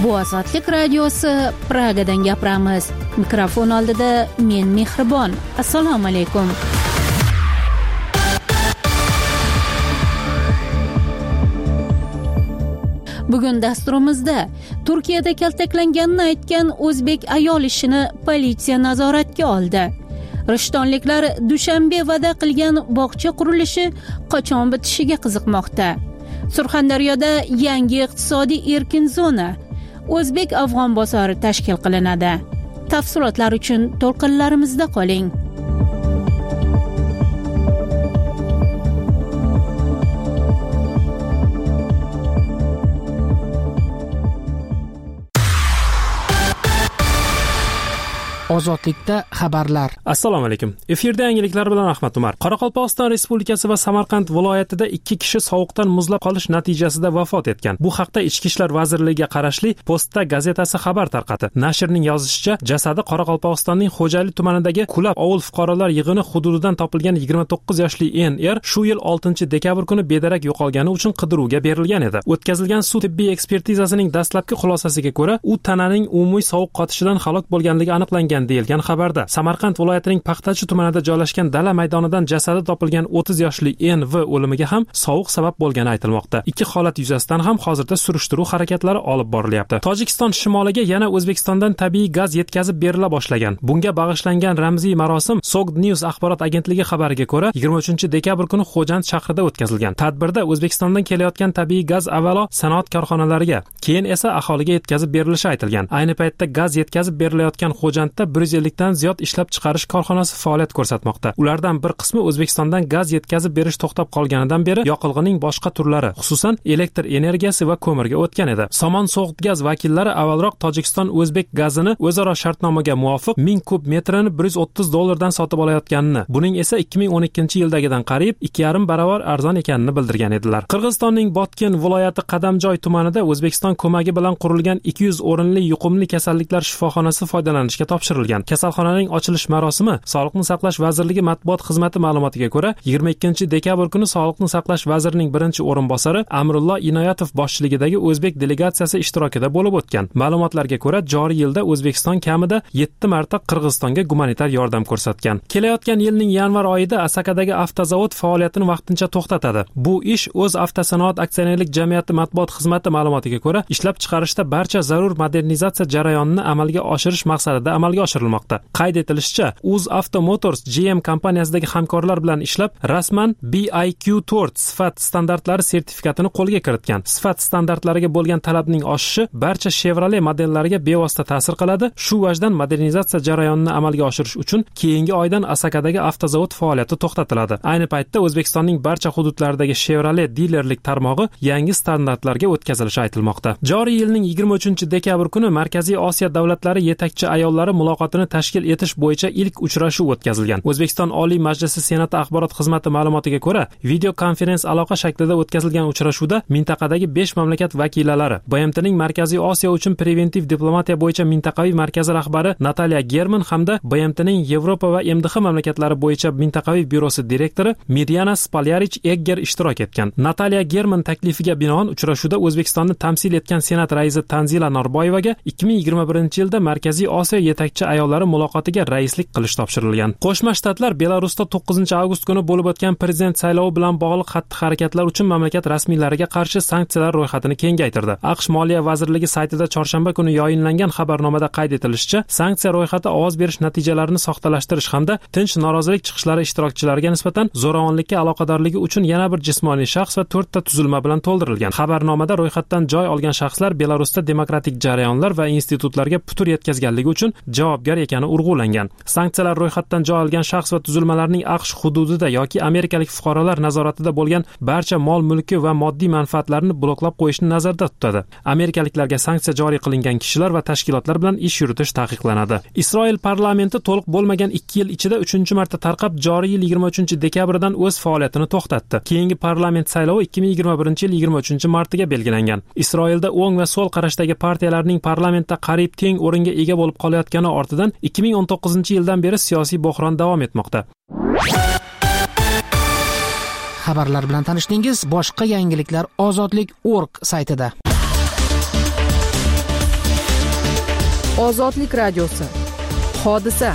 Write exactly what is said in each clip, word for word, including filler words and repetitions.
Bu Ozodlik radiosi Pragadan gapiramiz. Mikrofon oldida men Mehribon. Assalomu alaykum. Bugun dasturimizda Turkiyada kaltaklanganini aytgan o'zbek ayol ishini politsiya nazoratga oldi. Rishtonliklar Dushanbe va'da qilgan bog'cha qurilishi qachon bitishiga qiziqmoqda. Surxondaryoda yangi iqtisodiy erkin zona O'zbek afg'on bozori tashkil qilinadi. Tafsilotlar uchun to'lqinlarimizda qoling. Ozodlikda xabarlar. Assalomu alaykum. Efirda yangiliklar bilan Ahmad Umar. Qoraqalpog'iston Respublikasi va Samarqand viloyatida ikki kishi sovuqdan muzlab qolish natijasida vafot etgan. Bu haqda Ichki ishlar vazirligiga qarashli Posta gazetasi xabar tarqatdi. Nashrning yozishicha, jasadi Qoraqalpog'istonning Xo'jali tumanidagi Kulab ovul fuqarolar yig'ini hududidan topilgan yigirma to'qqiz yoshli N R shu yil oltinchi dekabr kuni bedarak yo'qolgani uchun qidiruvga berilgan edi. O'tkazilgan sud tibbiy ekspertizasining dastlabki xulosasiga ko'ra, u tananing umumiy sovuq qotishidan halok bo'lganligi aniqlangan deyilgan xabarda. Samarqand viloyatining Paxtachi tumanida joylashgan dala maydonidan jasadi topilgan o'ttiz yoshli N V o'limiga ham sovuq sabab bo'lgani aytilmoqda. Ikki holat yuzasidan ham hozirda surishtiruv harakatlari olib borilyapti. Tojikiston shimoliga yana O'zbekistondan tabiiy gaz yetkazib berila boshlagan. Bunga bag'ishlangan ramziy marosim Sogd News axborot agentligi xabariga ko'ra yigirma uchinchi dekabr kuni Xo'jand shahrida o'tkazilgan. Tadbirda O'zbekistondan kelayotgan tabiiy gaz avvalo sanoat korxonalariga, keyin esa aholiga yetkazib berilishi aytilgan. Ayni paytda gaz yetkazib berilayotgan Xo'jandda bir yuz ellikdan ziyod ishlab chiqarish korxonasi faoliyat ko'rsatmoqda. Ulardan bir qismi O'zbekistondan gaz yetkazib berish to'xtab qolganidan beri yoqilg'ining boshqa turlari, xususan elektr energiyasi va ko'mirga o'tgan edi. Somon So'g'd gaz vakillari avvalroq Tojikiston O'zbek gazini o'zaro shartnomaga muvofiq ming kub metrini bir yuz o'ttiz dollardan sotib olayotganini, buning esa ikki ming o'n ikkinchi yildagidan qariyb ikki yarim barobar arzon ekanini bildirgan edilar. Qirg'izistonning Botken viloyati Qadamjoy tumanida O'zbekiston ko'magi bilan qurilgan ikki yuz o'rinli yuqumli kasalliklar shifoxonasi foydalanishga topshirilgan. Kasalxonaning ochilish marosimi Sog'liqni saqlash vazirligi matbuot xizmati ma'lumotiga ko'ra yigirma ikkinchi dekabr kuni Sog'liqni saqlash vazirining birinchi o'rinbosari Amrullo Inoyatov boshchiligidagi o'zbek delegatsiyasi ishtirokida bo'lib o'tgan. Ma'lumotlarga ko'ra, joriy yilda O'zbekiston kamida yetti marta Qirg'izistonga gumanitar yordam ko'rsatgan. Kelayotgan yilning yanvar oyida Asakadagi avtozavod faoliyatini vaqtincha to'xtatadi. Bu ish O'z avtosanoat aksionerlik jamiyati matbuot xizmati ma'lumotiga ko'ra, ishlab chiqarishda barcha zarur modernizatsiya jarayonini amalga oshirish maqsadida amalga oshirilmoqda. Qayd etilishicha, UzAuto Motors G M kompaniyasidagi hamkorlar bilan ishlab, rasman B I Q to'rt sifat standartlari sertifikatini qo'lga kiritgan. Sifat standartlariga bo'lgan talabning oshishi barcha Chevrolet modellariga bevosita ta'sir qiladi. Shu vajdan modernizatsiya jarayonini amalga oshirish uchun keyingi oydan Asakadagi avtozavod faoliyati to'xtatiladi. Ayni paytda O'zbekistonning barcha hududlaridagi Chevrolet dilerlik tarmog'i yangi standartlarga o'tkazilishi aytilmoqda. Joriy yilning yigirma uchinchi dekabr kuni Markaziy Osiyo davlatlari yetakchi ayollari muloqotini tashkil etish bo'yicha ilk uchrashuv o'tkazilgan. O'zbekiston Oliy Majlisi Senati axborot xizmati ma'lumotiga ko'ra, video konferens aloqa shaklida o'tkazilgan uchrashuvda mintaqadagi besh mamlakat vakillari, B M T'ning Markaziy Osiyo uchun preventiv diplomatiya bo'yicha mintaqaviy markazi rahbari Nataliya German hamda B M T'ning Yevropa va M D H mamlakatlari bo'yicha mintaqaviy byurosi direktori Mirjana Spalyarich Egger ishtirok etgan. Nataliya German taklifiga binoan uchrashuvda O'zbekistonni tamsil etgan Senat raisi Tanzila Norboyevaga ikki ming yigirma birinchi yilda Markaziy Osiyo yetakchi ayollari muloqotiga raislik qilish topshirilgan. Qo'shma Shtatlar Belarusda to'qqizinchi avgust kuni bo'lib o'tgan prezident saylovi bilan bog'liq xatti-harakatlar uchun mamlakat rasmiylariga qarshi sanksiyalar ro'yxatini kengaytirdi. AQSh Moliya vazirligi saytida chorshanba kuni yayinlangan xabarnomada qayd etilishicha, sanksiya ro'yxati ovoz berish natijalarini soxtalashtirish hamda tinch norozilik chiqishlari ishtirokchilariga nisbatan zo'ravonlikka aloqadorligi uchun yana bir jismoniy shaxs va to'rtta tuzilma bilan to'ldirilgan. Xabarnomada ro'yxatdan joy olgan shaxslar Belarusda demokratik jarayonlar va institutlarga putur yetkazganligi uchun javobgar ekani urg'ulangan. Sanksiyalar ro'yxatdan joy olgan shaxs va tuzilmalarning AQSh hududida yoki amerikalik fuqarolar nazoratida bo'lgan barcha mol-mulki va moddiy manfaatlarini bloklab qo'yishni nazarda tutadi. Amerikaliklarga sanksiya joriy qilingan kishilar va tashkilotlar bilan ish yuritish taqiqlanadi. Isroil parlamenti to'liq bo'lmagan ikki yil ichida uchinchi marta tarqab, joriy yil yigirma uchinchi dekabrdan o'z faoliyatini to'xtatdi. Keyingi parlament saylovi ikki ming yigirma birinchi yil yigirma uchinchi martiga belgilangan. Isroilda o'ng va so'l qarashdagi partiyalarning parlamentda qariyb teng o'ringa ega bo'lib qolayotgani ortidan ikki ming o'n to'qqizinchi yildan beri siyosiy bo'hron davom etmoqda. Xabarlar bilan tanishdingiz. Boshqa yangiliklar ozodlik точка org saytida. Ozodlik radiosi. Hodisa.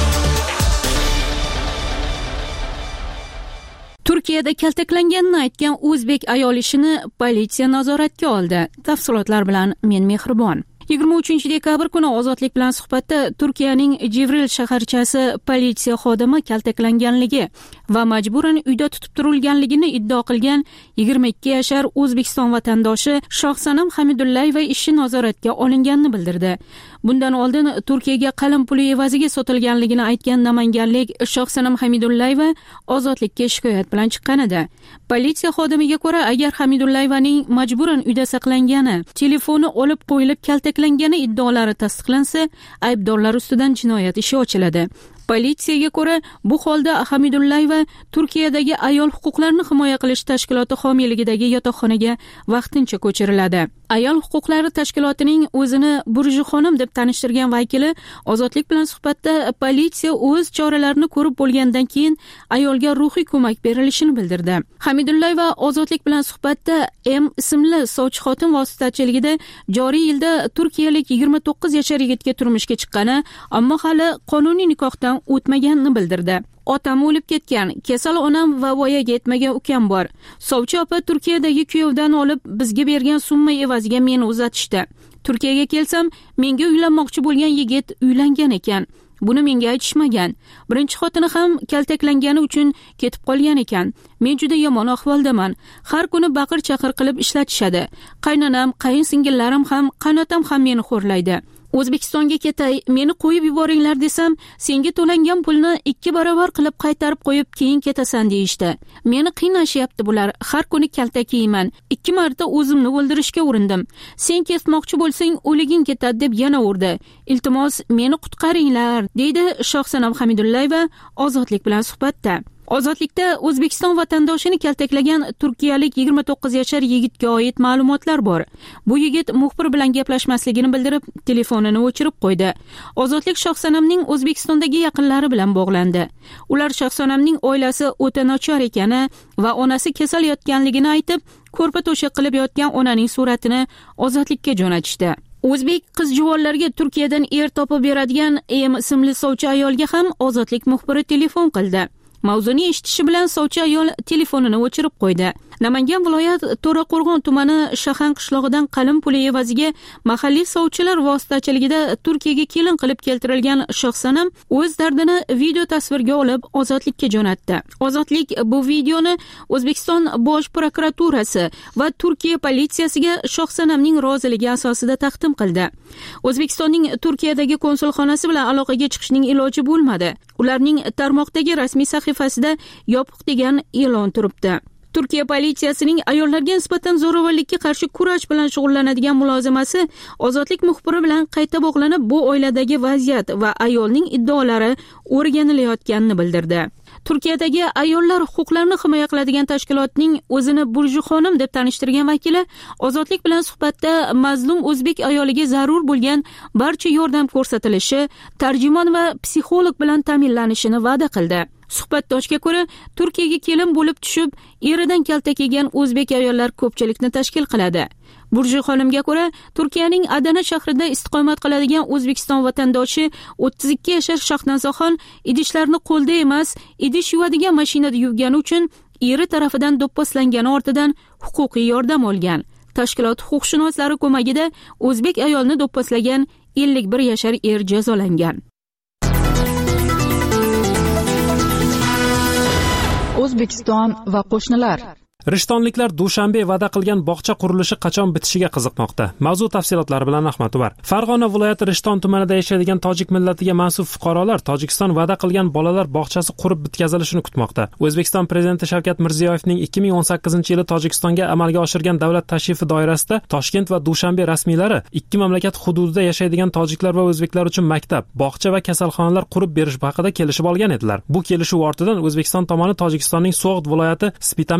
Turkiyada kaltaklanganini aytgan o'zbek ayol ishini politsiya nazoratga oldi. Tafsilotlar bilan men Mehribon. yigirma uchinchi dekabr kuni Ozodlik bilan suhbatda Turkiyaning Jivril shaharchasi politsiya xodimi kaltaklanganligi va majburan uyda tutib turilganligini iddao qilgan yigirma ikki yashar O'zbekiston vatandoshi Shohsanam Hamidullayeva ishi nazoratga olinganini bildirdi. Bundan oldin Turkiyaga qalin puli evaziga sotilganligini aytgan namanganlik Shohsanam Hamidullayeva ozodlikka shikoyat bilan chiqqan edi. Politsiya xodimiga ko'ra, agar Hamidullayevaning majburan uyda saqlangani, telefoni olib qo'yilib kaltaklangani iddaolari tasdiqlansa, aybdorlar ustidan jinoyat ishi ochiladi. Politsiyaga ko'ra, bu holda Hamidullayeva Turkiyadagi ayol huquqlarini himoya qilish tashkiloti homiyligidagi yotoqxonaga vaqtincha ko'chiriladi. Ayol huquqlari tashkilotining o'zini Burjuxonim deb tanishtirgan vakili Ozodlik bilan suhbatda politsiya o'z choralarini ko'rib bo'lgandan keyin ayolga ruhiy ko'mak berilishini bildirdi. Hamidullayeva Ozodlik bilan suhbatda M ismli sovchi xotin vositachiligida joriy yilda turkiyalik yigirma to'qqiz yashar yigitga turmushga chiqqani, ammo hali qonuniy nikohdan o'tmaganini bildirdi. Otam o'lib ketgan, kasal onam va voyaga yetmagan ukam bor. Sovchi opa Turkiyadagi kuyovdan olib bizga bergan summa evaziga meni uzatishdi. Turkiyaga kelsam, menga uylanmoqchi bo'lgan yigit uylangan ekan. Buni menga aytishmagan. Birinchi xotini ham kaltaklangani uchun ketib qolgan ekan. Men juda yomon ahvoldaman. Har kuni baqir-chaqir qilib ishlatishadi. Qaynonam, qaynsingillarim ham, qanotam ham meni xo'rlaydi. O'zbekistonga ketay, meni qo'yib yuboringlar desam, senga to'langan pulni ikki barobar qilib qaytarib qo'yib keyin ketasan deyishdi. Meni qiynashyapti bular. Har kuni kaltak yeyman. Ikki marta o'zimni o'ldirishga urindim. Sen ketmoqchi bo'lsang, o'liging ketadi deb yana urdi. Iltimos, meni qutqaringlar, deydi Shohsanam Hamidullayeva Ozodlik bilan suhbatda. Ozodlikda O'zbekiston vatandoshini kaltaklagan turkiyalik yigirma to'qqiz yashar yigitga oid ma'lumotlar bor. Bu yigit muxbir bilan gaplashmasligini bildirib, telefonini o'chirib qo'ydi. Ozodlik Shohsanamning O'zbekistondagi yaqinlari bilan bog'landi. Ular Shohsanamning oilasi o'ta nochor ekani va onasi kasal yotganligini aytib, ko'rpa to'shaq qilib yotgan onaning suratini Ozodlikka jo'natishdi. O'zbek qiz-juvonlarga Turkiyadan er topib beradigan M ismli sovchi ayolga ham Ozodlik muxbiri telefon qildi. Mavzuni eshitishi bilan sovchi ayol telefonini o'chirib qo'ydi. Namangan viloyat To'raqo'rg'on tumani Shahan qishlog'idan qalin puli evaziga mahalliy sovchilar vositachiligida Turkiyaga kelin qilib keltirilgan Shohsanam o'z dardini video tasvirga olib Ozodlikka jo'natdi. Ozodlik bu videoni O'zbekiston Bosh prokuraturasi va Turkiya politsiyasiga Shohsanamning roziligi asosida taqdim qildi. O'zbekistonning Turkiyadagi konsulxonasi bilan aloqaga chiqishning iloji bo'lmadi. Ularning tarmoqdagi rasmiy sahifasida yopiq degan e'lon turibdi. Turkiya politsiyasining ayollarga nisbatan zo'ravonlikka qarshi kurash bilan shug'ullanadigan mulozimasi Ozodlik muxbiri bilan qayta bog'lanib, bu oiladagi vaziyat va ayolning iddaolari o'rganilayotganini bildirdi. Turkiyadagi ayollar huquqlarini himoya qiladigan tashkilotning o'zini Burjuxonim deb tanishtirgan vakili Ozodlik bilan suhbatda mazlum o'zbek ayoliga zarur bo'lgan barcha yordam ko'rsatilishi, tarjimon va psixolog bilan ta'minlanishini va'da qildi. Suhbatdoshga ko'ra, Turkiyaga kelin bo'lib tushib, eridan kaltak yegan o'zbek ayollar ko'pchilikni tashkil qiladi. Burjuxonimga ko'ra, Turkiyaning Adana shahrida istiqomat qiladigan O'zbekiston vatandoshi o'ttiz ikki yashar Shahnazoxon idishlarni qo'lda emas, idish yuvadigan mashinada yuvgani uchun eri tarafidan do'pposlangani ortidan huquqiy yordam olgan. Tashkilot huquqshunoslari ko'magida o'zbek ayolni do'pposlagan ellik bir yashar er jazolangan. O'zbekiston va qo'shnilar. Rishtonliklar Dushanbe va'da qilgan bog'cha qurilishi qachon bitishiga qiziqmoqda. Mavzu tafsilotlari bilan Ahmad Umar. Farg'ona viloyati Rishton tumanida yashaydigan tojik millatiga mansub fuqarolar Tojikiston va'da qilgan bolalar bog'chasi qurib bitkazilishini kutmoqda. O'zbekiston prezidenti Shavkat Mirziyoyevning ikki ming o'n sakkizinchi yili Tojikistonga amalga oshirgan davlat tashrifi doirasida Toshkent va Dushanbe rasmiylari ikki mamlakat hududida yashaydigan tojiklar va o'zbeklar uchun maktab, bog'cha va kasalxonalar qurib berish haqida kelishib olgan edilar. Bu kelishuv ortidan O'zbekiston tomoni Tojikistonning So'g'd viloyati Spitamen tumanida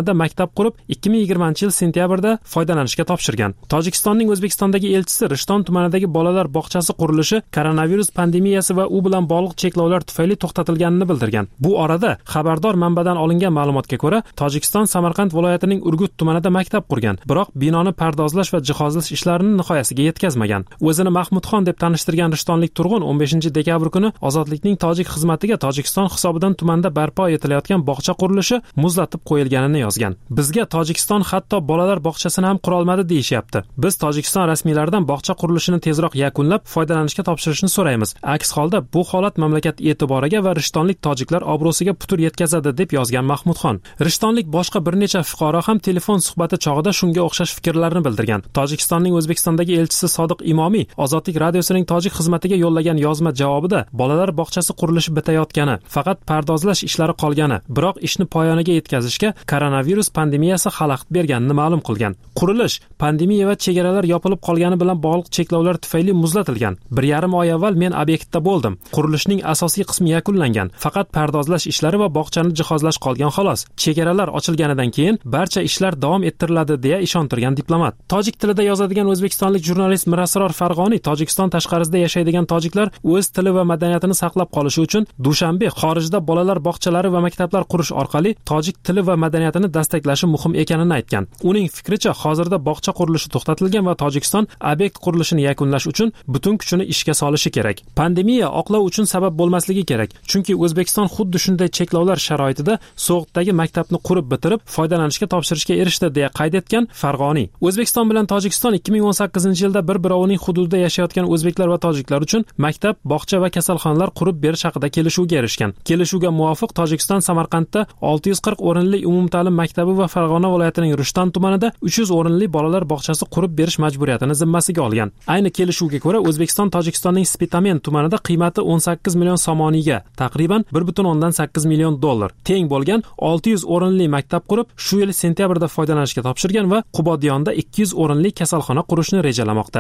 tumanida maktab qurib, ikki ming yigirmanchi yil sentyabrda foydalanishga topshirgan. Tojikistonning O'zbekistondagi elchisi Rishton tumanidagi bolalar bog'chasi qurilishi koronavirus pandemiyasi va u bilan bog'liq cheklovlar tufayli to'xtatilganini bildirgan. Bu orada xabardor manbadan olingan ma'lumotga ko'ra, Tojikiston Samarqand viloyatining Urgut tumanida maktab qurgan, biroq binoni pardozlash va jihozlash ishlarini nihoyasiga yetkazmagan. O'zini Mahmudxon deb tanishtirgan rishtonlik turg'un o'n beshinchi dekabr kuni Ozodlikning tojik xizmatiga Tojikiston hisobidan tumanda barpo etilayotgan bog'cha qurilishi muzlatib qo'yilganini yozgan. Bizga Tojikiston hatto bolalar bog'chasini ham qura olmadi deyishyapti. Biz Tojikiston rasmiylaridan bog'cha qurilishini tezroq yakunlab foydalanishga topshirishni so'raymiz. Aks holda bu holat mamlakat e'tiboriga va rishtonlik tojiklar obro'siga putur yetkazadi deb yozgan Mahmudxon. Rishtonlik boshqa bir necha fuqaro ham telefon suhbati chog'ida shunga o'xshash fikrlarni bildirgan. Tojikistonning O'zbekistondagi elchisi Sodiq Imomiy Ozodlik radiosining tojik xizmatiga yo'llagan yozma javobida bolalar bog'chasi qurilishi bitayotgani, faqat pardozlash ishlari qolgani, biroq ishni poyoniga yetkazishga koronavirus pandemiyasi xalaqit berganini ma'lum qilgan. Qurilish pandemiya va chegaralar yopilib qolgani bilan bog'liq cheklovlar tufayli muzlatilgan. Bir yarim oy avval men obyektda bo'ldim. Qurilishning asosiy qismi yakunlangan. Faqat pardozlash ishlari va bog'chani jihozlash qolgan xolos. Chegaralar ochilganidan keyin barcha ishlar davom ettiriladi deya ishontirgan diplomat. Tojik tilida yozadigan o'zbekistonlik jurnalist Mirasror Farg'oniy Tojikiston tashqarisida yashaydigan tojiklar o'z tili va madaniyatini saqlab qolishi uchun Dushanbe xorijda bolalar bog'chalari va maktablar qurish orqali tojik tili va madaniyatini dastaklashi muhim ekanini aytgan. Uning fikricha, hozirda bog'cha qurilishi to'xtatilgan va Tojikiston obyekt qurilishini yakunlash uchun butun kuchini ishga solishi kerak. Pandemiya oqlov uchun sabab bo'lmasligi kerak. Chunki O'zbekiston xuddi shunday cheklovlar sharoitida So'g'itdagi maktabni qurib bitirib foydalanishga topshirishga erishdi deya qayd etgan Farg'oniy. O'zbekiston bilan Tojikiston ikki ming o'n sakkizinchi yilda bir-birovining hududida yashayotgan o'zbeklar va tojiklar uchun maktab, bog'cha va kasalxonalar qurib berish haqida kelishuvga erishgan. Kelishuvga muvofiq Tojikiston Samarqandda olti yuz qirq o'rinli umumta'lim maktabi va Farg'ona viloyatining Rishton tumanida uch yuz o'rinli bolalar bog'chasi qurib berish majburiyatini zimmasiga olgan. Ayni kelishuvga ko'ra O'zbekiston Tojikistonning Spitamen tumanida qiymati o'n sakkiz million somoniga, taqriban bir butun o'ndan sakkiz million dollar teng bo'lgan olti yuz o'rinli maktab qurib, shu yil sentyabrda foydalanishga topshirgan va Qubodiyonda ikki yuz o'rinli kasalxona qurishni rejalamoqda.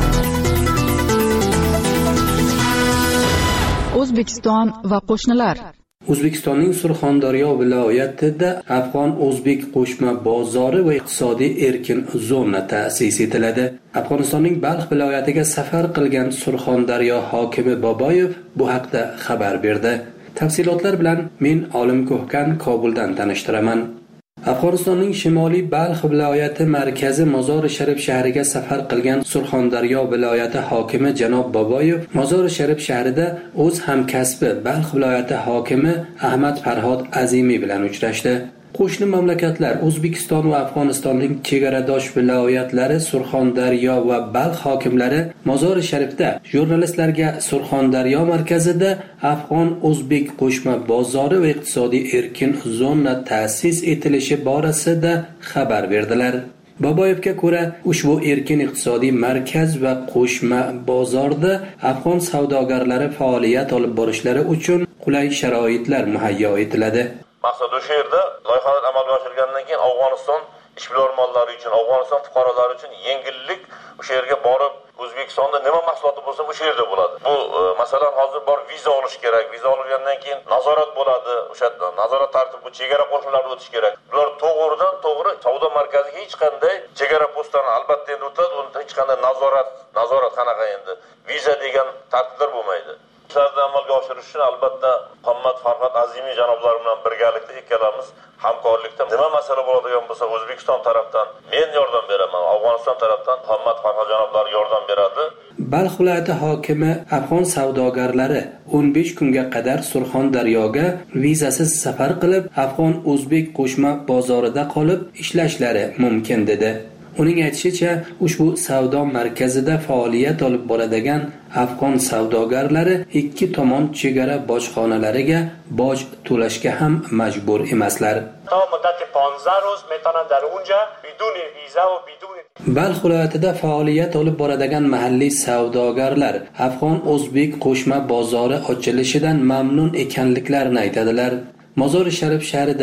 O'zbekiston va qo'shnilar. O'zbekistonning Surxondaryo viloyatida Afg'on-O'zbek qo'shma bozori va iqtisodiy erkin zona ta'sis etiladi. Afg'onistonning Balx viloyatiga safar qilgan Surxondaryo hokimi Boboyev bu haqda xabar berdi. Tafsilotlar bilan men Olim Ko'hkan Kobuldan tanishtiraman. Afg'onistonning Shimoliy Balx viloyati markazi Mozori Sharif shahriga safar qilgan Surxondaryo viloyati hokimi janob Boboyev Mozori Sharif shahrida o'z hamkasbi Balx viloyati hokimi Ahmad Farhod Azimiy bilan uchrashdi. Qo'shni mamlakatlar O'zbekiston va Afg'onistonning chegaradosh viloyatlari Surxondaryo va Balx hokimlari Mozori Sharifda jurnalistlarga Surxondaryo markazida Afg'on-O'zbek qo'shma bozori va iqtisodiy erkin zona ta'sis etilishi borasida xabar berdilar. Boboyevga ko'ra, ushbu erkin iqtisodiy markaz va qo'shma bozorda afg'on savdogarlari faoliyat olib borishlari uchun qulay sharoitlar muhayyo etiladi. Maqsad o'sha yerda loyihalar amalga oshirilgandan keyin Afg'oniston ishbilarmonlari uchun, Afg'oniston fuqarolari uchun yengillik o'sha yerga borib, O'zbekistonda nima mahsuloti bo'lsa o'sha yerda bo'ladi. Bu e, masalan hozir bor viza olish kerak. Viza olgandan keyin nazorat bo'ladi. O'sha nazorat tartibi, bu chegara qo'shinlari o'tish kerak. Bular to'g'ridan to'g'ri savdo markaziga hech qanday chegara postani albatta endi o'tadi. Unda hech qanday nazorat, nazorat qanaqa endi viza degan tartiblar bo'lmaydi. Ishlarni amalga oshirish uchun albatta Muhammad Farhod Azimiy janoblari bilan birgalikda ikkalamiz hamkorlikda nima masala bo'ladigan bo'lsa O'zbekiston tarafdan men yordam beraman, Afg'oniston tarafdan Muhammad Farhod janoblari yordam beradi. Balx viloyati hokimi afg'on savdogarlari o'n besh kunga qadar Surxondaryoga vizasiz safar qilib, Afg'on-O'zbek qo'shma bozorida qolib ishlashlari mumkin dedi. Uning aytishicha, ushbu savdo markazida faoliyat olib boradigan afg'on savdogarlari ikki tomon chegara bojxonalariga boj to'lashga ham majbur emaslar. Ta muddati panzdah roz metanand dar unja bidun viza va bidun Balx viloyatida faoliyat olib boradigan mahalliy savdogarlar Afg'on-O'zbek qo'shma bozori ochilishidan mamnun ekanliklarini aytadilar. Mozori Sharif shahrida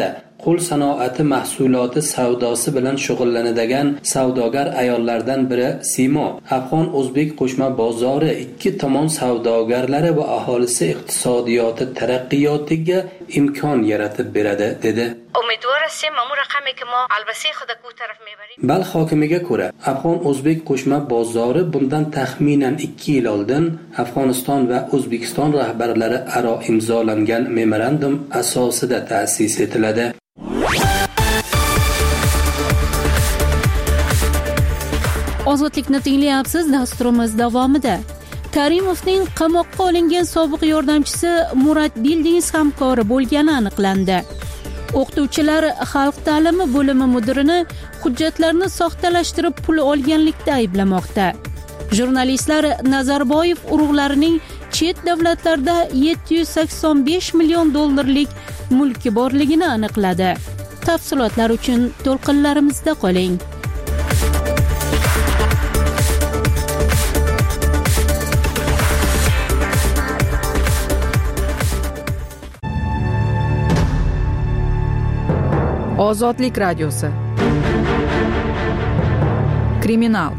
qo'l sanoati mahsuloti savdosi bilan shug'ullanadigan savdogar ayollardan biri Simo afg'on o'zbek qo'shma bozori ikki tomon savdogarlari va aholisi iqtisodiyoti taraqqiyotiga imkon yaratib beradi dedi. Balx hokimiga ko'ra, afg'on o'zbek qo'shma bozori bundan taxminan ikki yil oldin Afg'oniston va O'zbekiston rahbarlari aro imzolangan memorandum asosida ta'sis etiladi. Ozodlikni tinglayapsiz, dasturimiz davomida. Karimovning qamoqqa olingan sobiq yordamchisi Murat Bildings hamkori bo'lgani aniqlandi. O'qituvchilar xalq ta'limi bo'limi mudirini hujjatlarni soxtalashtirib pul olganlikda ayblamoqda. Jurnalistlar Nazarboyev urug'larining chet davlatlarda yetti yuz sakson besh million dollarlik mulki borligini aniqladi. Tafsilotlar uchun to'lqinlarimizda qoling. Ozodlik radiosi. Kriminal.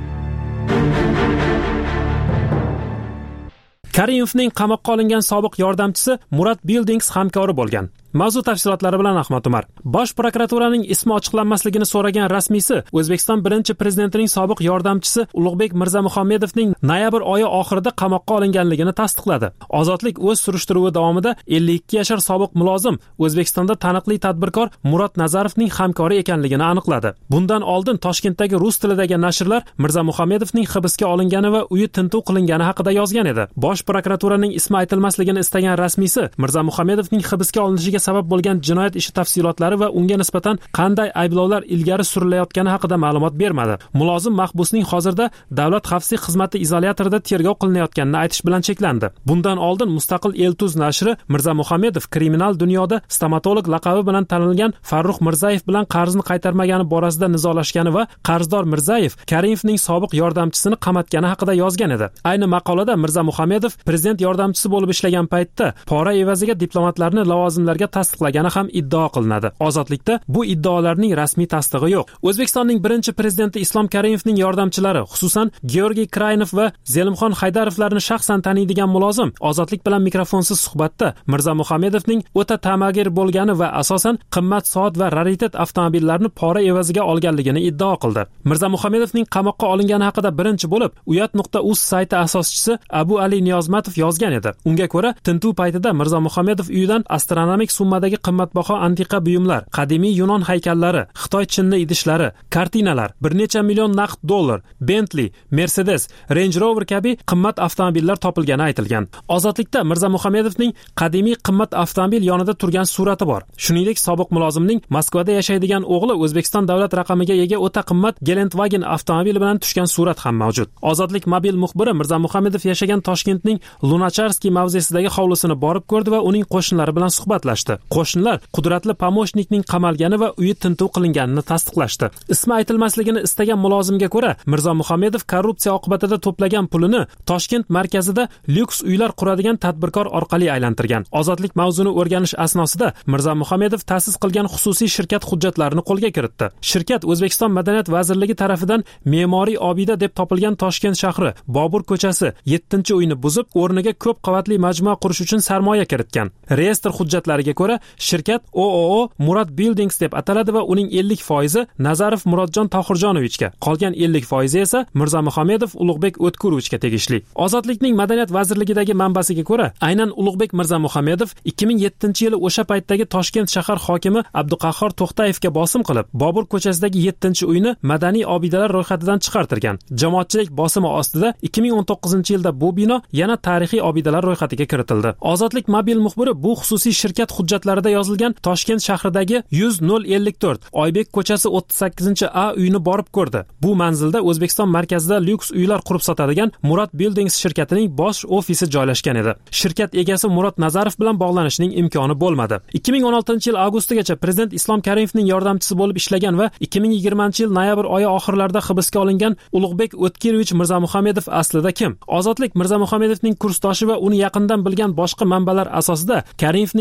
Karimovning qamoqqa olingan sobiq yordamchisi Murat Bildings hamkori bo'lgan. Mavzu tafsilotlari bilan Ahmad Umar. Bosh prokuraturaning ismi ochiqlanmasligini so'ragan rasmiysi O'zbekiston birinchi prezidentining sobiq yordamchisi Ulug'bek Mirzamuhammedovning noyabr oyi oxirida qamoqqa olinganligini tasdiqladi. Ozodlik o'z surishtiruvi davomida ellik ikki yashar sobiq mulozim O'zbekistonda taniqli tadbirkor Murod Nazarovning hamkori ekanligini aniqladi. Bundan oldin Toshkentdagi rus tilidagi nashrlar Mirzamuhammedovning hibsga olingani va uyi tintuv qilingani haqida yozgan edi. Bosh prokuraturaning ismi aytilmasligini istagan rasmiysi Mirzamuhammedovning hibsga olinishiga sabab bo'lgan jinoyat ishi tafsilotlari va unga nisbatan qanday ayblovlar ilgari surilayotgani haqida ma'lumot bermadi. Mulozim mahbusning hozirda Davlat xavfsizlik xizmati izolyatorida tergov qilinayotganini aytish bilan cheklandi. Bundan oldin mustaqil Eltuz nashri Mirzamuhammedov kriminal dunyoda stomatolog laqabi bilan tanilgan Farruh Mirzayev bilan qarzni qaytarmagani borasida nizolashgani va qarzdor Mirzayev Karimovning sobiq yordamchisini qamatgani haqida yozgan edi. Ayni maqolada Mirzamuhammedov prezident yordamchisi bo'lib ishlagan paytda pora evaziga diplomatlarni lavozimlarga tasdiqlagani ham iddao qilinadi. Ozodlikda bu iddaolarning rasmiy tasdig'i yo'q. O'zbekistonning birinchi prezidenti Islom Karimovning yordamchilari, xususan Georgiy Kraynov va Zelimxon Haydarovlarni shaxsan taniydigan mulozim Ozodlik bilan mikrofonsiz suhbatda Mirzamuhammedovning o'ta ta'magir bo'lgani va asosan qimmat soat va raritet avtomobillarni pora evaziga olganligini iddao qildi. Mirzamuhammedovning qamoqqa olingani haqida birinchi bo'lib uyat nuqta uz sayti asoschisi Abu Ali Niyozmatov yozgan edi. Unga ko'ra, tintuv paytida Mirzamuhammedov uyidan astronomik summadagi qimmatbaho antiqa buyumlar, qadimiy Yunon haykallari, Xitoy chinni idishlari, kartinalar, bir necha million naqd dollar, Bentley, Mercedes, Range Rover kabi qimmat avtomobillar topilgani aytilgan. Ozodlikda Mirzamuhammedovning qadimiy qimmat avtomobil yonida turgan surati bor. Shuningdek, sobiq mulozimning Moskvada yashaydigan o'g'li O'zbekiston davlat raqamiga ega o'ta qimmat Gelandewagen avtomobili bilan tushgan surat ham mavjud. Ozodlik mobil muxbiri Mirzamuhammedov yashagan Toshkentning Lunacharskiy mavzesidagi hovlisini borib ko'rdi va uning qo'shnilari bilan suhbatlashdi. Qo'shnilar qudratli pomoshnikning qamalgani va uyi tintuv qilinganini tasdiqlashdi. Ismi aytilmasligini istagan mulozimga ko'ra, Mirzamuhammedov korrupsiya oqibatida to'plagan pulini Toshkent markazida lyuks uylar quradigan tadbirkor orqali aylantirgan. Ozodlik mavzuni o'rganish asnosida Mirzamuhammedov ta'sis qilgan xususiy shirkat hujjatlarini qo'lga kiritdi. Shirkat O'zbekiston Madaniyat vazirligi tomonidan me'moriy obida deb topilgan Toshkent shahri Bobur ko'chasi yettinchi uyni buzib, o'rniga ko'p qavatli majmua qurish uchun sarmoya kiritgan. Reyestr hujjatlariga ko'ra, shirkat O O O Murat Bildings deb ataladi va uning ellik foizi Nazarov Murodjon Tohirjonovichga, qolgan ellik foizi esa Mirzamuhammedov Ulug'bek O'tkurovichga tegishli. Ozodlikning Madaniyat vazirligidagi manbasiga ko'ra, aynan Ulug'bek Mirzamuhammedov ikki ming yettinchi yili o'sha paytdagi Toshkent shahar hokimi Abduqahhor To'xtayevga bosim qilib, Bobur ko'chasidagi yettinchi uyni madaniy obidalar ro'yxatidan chiqartirgan. Jamoatchilik bosimi ostida ikki ming o'n to'qqizinchi yilda bu bino yana tarixiy obidalar ro'yxatiga kiritildi. Ozodlik mobil muxbiri bu xususiy shirkat hujjatlarida yozilgan Toshkent shahridagi yuz nol ellik to'rt Oybek ko'chasi o'ttiz sakkizinchi A uyini borib ko'rdi. Bu manzilda O'zbekiston markazida lyuks uylar qurib sotadigan Murat Bildings shirkatining bosh ofisi joylashgan edi. Shirkat egasi Murod Nazarov bilan bog'lanishning imkoni bo'lmadi. ikki ming o'n oltinchi yil avgustigacha prezident Islom Karimovning yordamchisi bo'lib ishlagan va ikki ming yigirmanchi yil noyabr oyi oxirlarida hibsga olingan Ulug'bek O'tkirovich Mirzamuhammedov aslida kim? Ozodlik Mirzamuhammedovning kursdoshi va uni yaqindan bilgan boshqa manbalar asosida Karimovning soyasida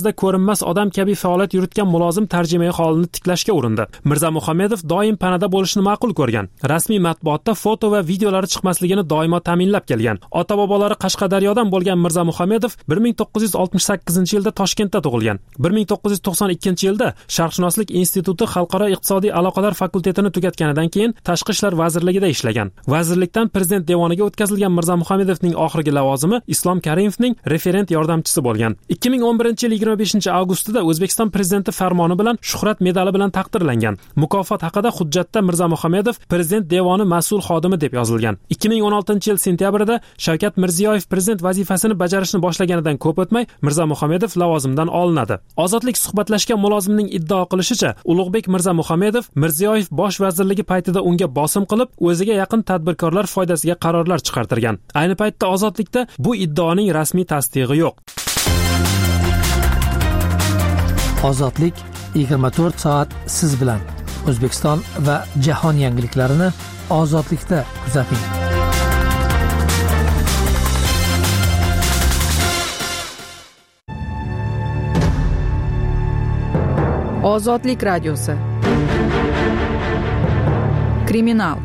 o'rtasida ko'rinmas odam kabi faoliyat yuritgan mulozim tarjimai holini tiklashga urindi. Mirzamuhammedov doim panada bo'lishni ma'qul ko'rgan. Rasmiy matbuotda foto va videolari chiqmasligini doimo ta'minlab kelgan. Ota-bobolari Qashqadaryodan bo'lgan Mirzamuhammedov bir ming to'qqiz yuz oltmish sakkizinchi yilda Toshkentda tug'ilgan. bir ming to'qqiz yuz to'qson ikkinchi yilda Sharqshunoslik instituti xalqaro iqtisodiy aloqalar fakultetini tugatganidan keyin Tashqi ishlar vazirligida ishlagan. Vazirlikdan prezident devoniga o'tkazilgan Mirzamuhammedovning oxirgi lavozimi Islom Karimovning referent yordamchisi bo'lgan. ikki ming o'n birinchi yil yigirma beshinchi avgustida O'zbekiston prezidenti farmoni bilan Shuhrat medali bilan taqdirlangan. Mukofot haqida hujjatda Mirzamuhammedov prezident devoni mas'ul xodimi deb yozilgan. ikki ming o'n oltinchi yil sentyabrida Shavkat Mirziyoyev prezident vazifasini bajarishni boshlaganidan ko'p o'tmay Mirzamuhammedov lavozimdan olinadi. Ozodlik suhbatlashgan mulozimning iddao qilishicha, Ulug'bek Mirzamuhammedov Mirziyoyev bosh vazirligi paytida unga bosim qilib, o'ziga yaqin tadbirkorlar foydasiga qarorlar chiqartirgan. Ayni paytda Ozodlikda bu iddaoning rasmiy tasdig'i yo'q. Ozodlik yigirma to'rt soat siz bilan. O'zbekiston va jahon yangiliklarini Ozodlikda kuzating. Ozodlik radiosi. Kriminal.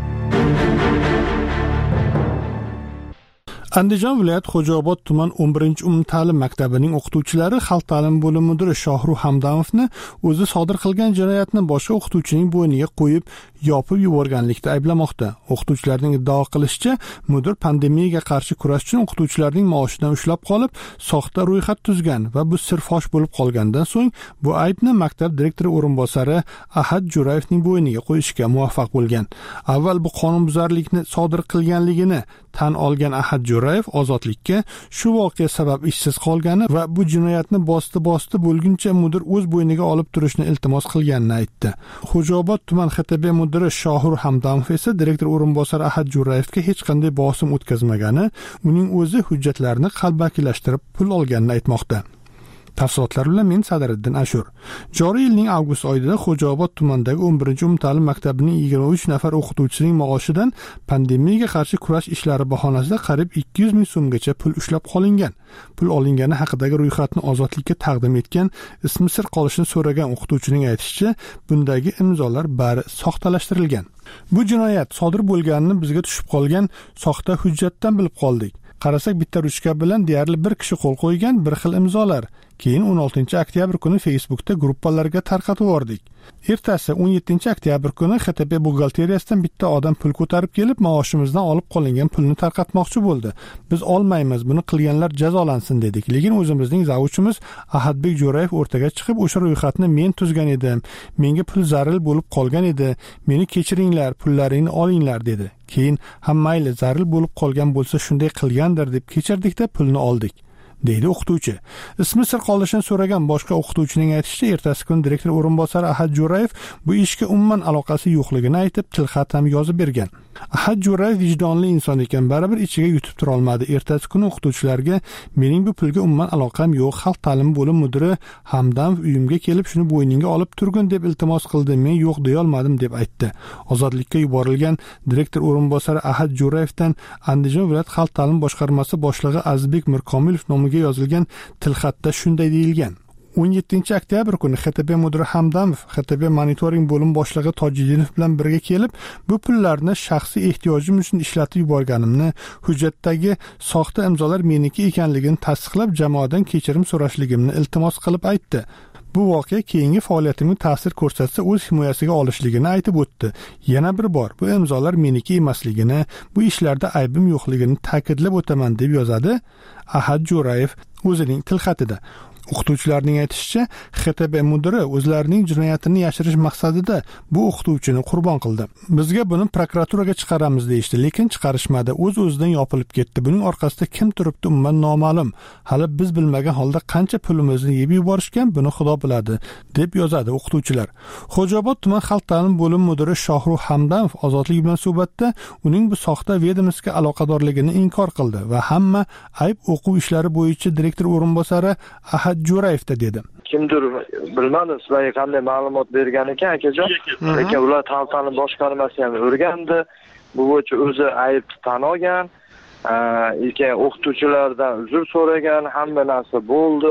Andijon viloyat Xo'jaobod tuman o'n birinchi umumta'lim maktabining o'qituvchilari xalq ta'limi bo'limi mudiri Shohruh Hamdamovni o'zi sodir qilgan jinoyatni boshqa o'qituvchining bo'yniga qo'yib, yopib yuborganlikda ayblamoqda. O'qituvchilarning iddao qilishicha, mudir pandemiyaga qarshi kurash uchun o'qituvchilarning maoshidan ushlab qolib, soxta ro'yxat tuzgan va bu sir fosh bo'lib qolgandan so'ng bu aybni maktab direktori o'rinbosari Ahad Jo'rayevning bo'yniga qo'yishga muvaffaq bo'lgan. Avval bu qonunbuzarlikni sodir qilganligini tan olgan Ahad Jo'rayev Ozodlikka shu voqea sabab ishsiz qolgani va bu jinoyatni bosti-bosti bo'lguncha mudir o'z bo'yniga olib turishni iltimos qilganini aytdi. Xo'jaobod tuman X T B mudiri Shohruh Hamdamov esa direktor o'rinbosari Ahad Jo'rayevga hech qanday bosim o'tkazmagani, uning o'zi hujjatlarni qalbakilashtirib pul olganini aytmoqda. Tafsilotlar bilan men Sadiriddin Ashur. Joriy yilning avgust oyida Xo'jaobod tumanidagi o'n birinchi umumta'lim maktabining yigirma uch nafar o'qituvchisining maoshidan pandemiyaga qarshi kurash ishlari bahonasida qariyb ikki yuz ming so'mgacha pul ushlab qolingan. Pul olingani haqidagi ro'yxatni Ozodlikka taqdim etgan, ismi sir qolishini so'ragan o'qituvchining aytishicha, bundagi imzolar bari soxtalashtirilgan. Bu jinoyat sodir bo'lganini bizga tushib qolgan soxta hujjatdan bilib qoldik. Qarasak bitta ruchka bilan deyarli bir kishi qo'l qo'ygan bir xil imzolar. Keyin o'n oltinchi oktyabr kuni Facebookda gruppalarga tarqatib yubordik. Ertasi o'n yettinchi oktyabr kuni X T B buxgalteriyasidan bitta odam pul ko'tarib kelib, maoshimizdan olib qolingan pulni tarqatmoqchi bo'ldi. Biz olmaymiz, buni qilganlar jazolansin dedik. Lekin o'zimizning zavuchimiz Ahadbek Jo'rayev o'rtaga chiqib, o'sha ro'yxatni men tuzgan edim. Menga pul zaril bo'lib qolgan edi. Meni kechiringlar, pullaringni olinglar dedi. Keyin ham mayli, zaril bo'lib qolgan bo'lsa shunday qilgandir deb kechirdik-da pulni oldik, deydi o'qituvchi. Ismi sir qolishini so'ragan boshqa o'qituvchining aytishicha, ertasi kuni direktor o'rinbosari Ahad Jo'rayev bu ishga umuman aloqasi yo'qligini aytib, tilxat ham yozib bergan. Ahad Jo'rayev vijdonli inson ekan, baribir ichiga yutib tura olmadi. Ertasi kuni o'qituvchilarga mening bu pulga umuman aloqam yo'q, xalq ta'limi bo'limi mudiri Hamdamov uyimga kelib shuni bo'yningga olib turgin deb iltimos qildi, men yo'q deya olmadim deb aytdi. Ozodlikka yuborilgan direktor o'rinbosari Ahad Jo'rayevdan Andijon viloyat xalq ta'limi boshqarmasi boshlig'i Azizbek Mirkomilov nomiga yozilgan tilxatda shunday deyilgan: o'n yettinchi oktyabr kuni X T B mudiri Hamdamov X T B monitoring bo'lim boshlig'i Tojiddinov bilan birga kelib, bu pullarni shaxsiy ehtiyojim uchun ishlatib yuborganimni, hujjatdagi soxta imzolar meniki ekanligini tasdiqlab, jamoadan kechirim so'rashligimni iltimos qilib aytdi. Bu voqea keyingi faoliyatimga ta'sir ko'rsatsa o'z himoyasiga olishligini aytib o'tdi. Yana bir bor bu imzolar meniki emasligini, bu ishlarda aybim yo'qligini ta'kidlab o'taman deb yozadi Ahad Jo'rayev o'zining tilxatida. O'qituvchilarning aytishicha, X T B mudiri o'zlarining jinoyatini yashirish maqsadida bu o'qituvchini qurbon qildi. Bizga buni prokuraturaga chiqaramiz deyishdi, lekin chiqarishmadi. O'z-o'zidan yopilib ketdi. Buning orqasida kim turibdi umuman noma'lum. Hali biz bilmagan holda qancha pulimizni yeb yuborishgan, buni Xudo biladi, deb yozadi o'qituvchilar. Xo'jaobod tuman xalq ta'limi bo'limi mudiri Shohruh Hamdamov Ozodlik bilan suhbatda uning bu soxta vedomostiga aloqadorligini inkor qildi va hamma ayb o'quv ishlari bo'yicha direktor o'rinbosari Ahad Jo'rayevda dedi. Kimdir bilmadim, sizlarga qanday ma'lumot bergan ekan akajon, lekin ular xalq ta'limi boshqarmasi ham o'rgandi. Bu bo'yicha o'zi aybni tan olgan, lekin o'qituvchilardan uzr so'ragan, hamma narsa bo'ldi.